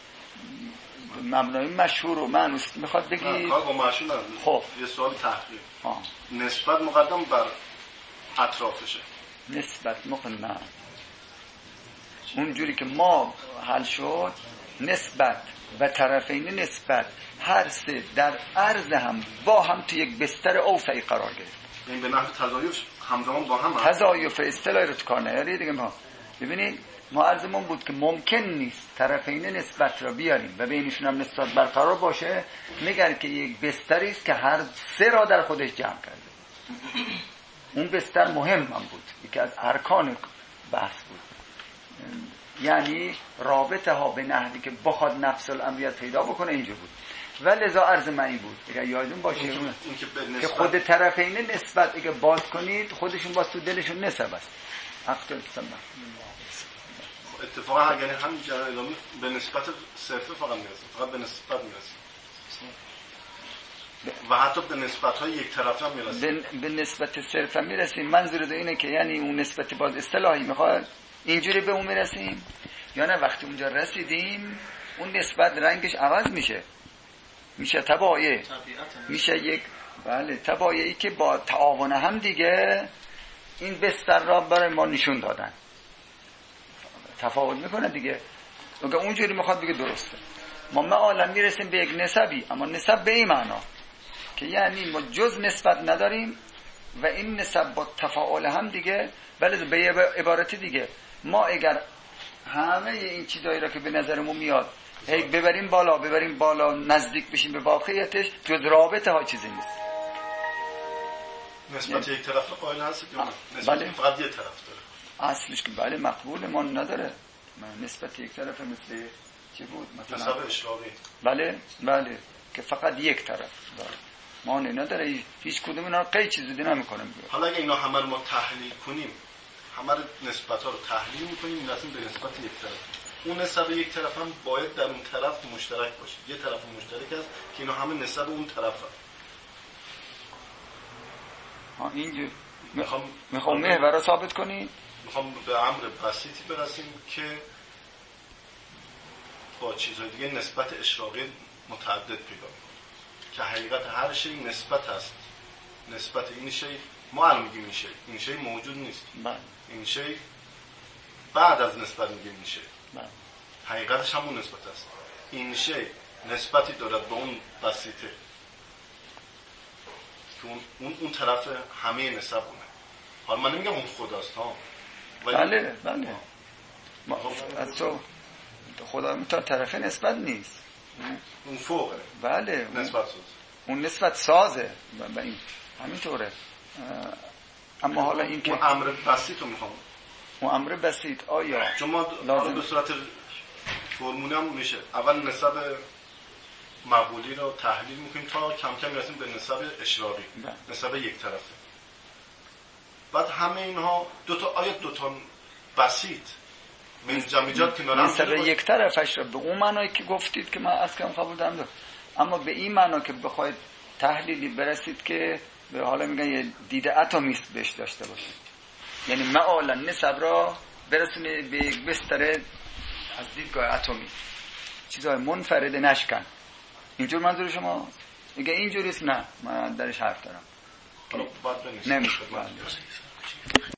مبنای مشهور و معنوس میخواد بگی نه کار با مشهور نداره. خب یه سوال تحقیق نسبت مقدم بر اطرافشه. نسبت مقدم اونجوری که ما حل شد نسبت و طرفین نسبت هر سه در عرض هم با هم تو یک بستر اوسعی قرار گرفت. این به نحو تضایف همزمان با هم تضایف اصطلاحی رو تو کار نیاری دیگه. ما ببینید ما عرضمون بود که ممکن نیست طرفین نسبت را بیاریم و بینشون هم نسبت برقرار باشه میگن که یک بستری است که هر سه را در خودش جمع کرده. اون بستر مهم هم بود یکی از ارکان بحث بود یعنی رابطه ها به نحوی که بخواد نفس الامریت پیدا بکنه اینجا بود و لذا عرض معنی بود اگر یادتون باشه این این که, که خود طرفین نسبت اگه باز کنید خودشون باز تو دلشون نسب است عقد السمع اتفاقا یعنی همین جریان به نسبت صرفه فقط میرسه فقط به نسبت میرسه و حتی به نسبت‌های یک طرفه هم میرسه به نسبت صرفه میرسیم. منظور دو اینه که یعنی اون نسبت باز اصطلاحی میخواد اینجوری به اون میرسیم یا نه وقتی اونجا رسیدیم اون نسبت رنگش عوض میشه میشه تبایع، میشه یک بله تبایعی که با تعاون هم دیگه این بستر را برای ما نشون دادن. تفاوت میکنه دیگه. اگه اونجوری میخواد بگه درسته. ما معالا میرسیم به یک نسبی، اما نسب به این معنا که یعنی ما جز نسبت نداریم و این نسب با تفاعل هم دیگه. ولی به یه عبارتی دیگه ما اگر همه این چیزایی را که به نظرمون میاد هی ببریم بالا ببریم بالا نزدیک بشیم به واقعیتش، جز رابطه ها چیزی نیست. نسبت یک طرف قائل هستید یا نسبت بله. فقط یه طرف داره؟ اصلش که بله مقبول ما نداره. نسبت یک طرف مثل چی بود مثلا نسب اشراقی. بله بله که فقط یک طرف داره. ما نداره هیچ کدوم اینا قید چیزی نمیکنه. حالا اگه اینا همه رو ما تحلیل کنیم، همه نسبت ها رو تحلیل میکنیم، میرسیم به نسبت یک طرف. اون نسبت یک طرف هم باید در اون طرف مشترک باشه. یه طرف مشترک است که اینا همه نسبت اون طرف هست. ها اینجور میخوام میخوام محور رو ثابت کنی. میخوام به امر بسیطی برسیم که با چیزهای دیگه نسبت اشراقی متعدد پیدا کنیم که حقیقت هر شی نسبت است. نسبت این شی ما الان میگیم این شی این شی موجود نیست. بله. این شی بعد از نسبت میگیم این شی. بله. حقیقتش همون نسبت است. این شی نسبتی دارد به اون بسیطه که اون اون طرف همه نسب اونه. حالا من نمیگم اون خداست ها. بله بله. ما از تو خدا تا طرف نسبت نیست. اون فوقه. بله. نسبت ساز. اون نسبت سازه. و این همینطوره. اما حالا این که اون امر بسیط رو میخوام. اون امر بسیط آیا چون ما لازم به صورت فرموله هم میشه. اول نسب مقبولی رو تحلیل میکنیم تا کم کم میرسیم به نسب اشراقی. نسب یک طرفه. بعد همه اینها دو تا آیه دو تا بسیط منجمیجات کنار هم نسب یک طرفش رو به اون معنایی که گفتید که من از کم قبول دارم، اما به این معنا که بخواید تحلیلی برسید که به حالا میگن یه دیده اتمیست بهش داشته باشید، یعنی معالا نسب را برسونه به یک بستر از دیدگاه اتمی، چیزهای منفرد نشکن. اینجور منظور شما؟ میگه اینجوریست؟ نه من درش حرف دارم. حالا باید بنویسید. نمیشه.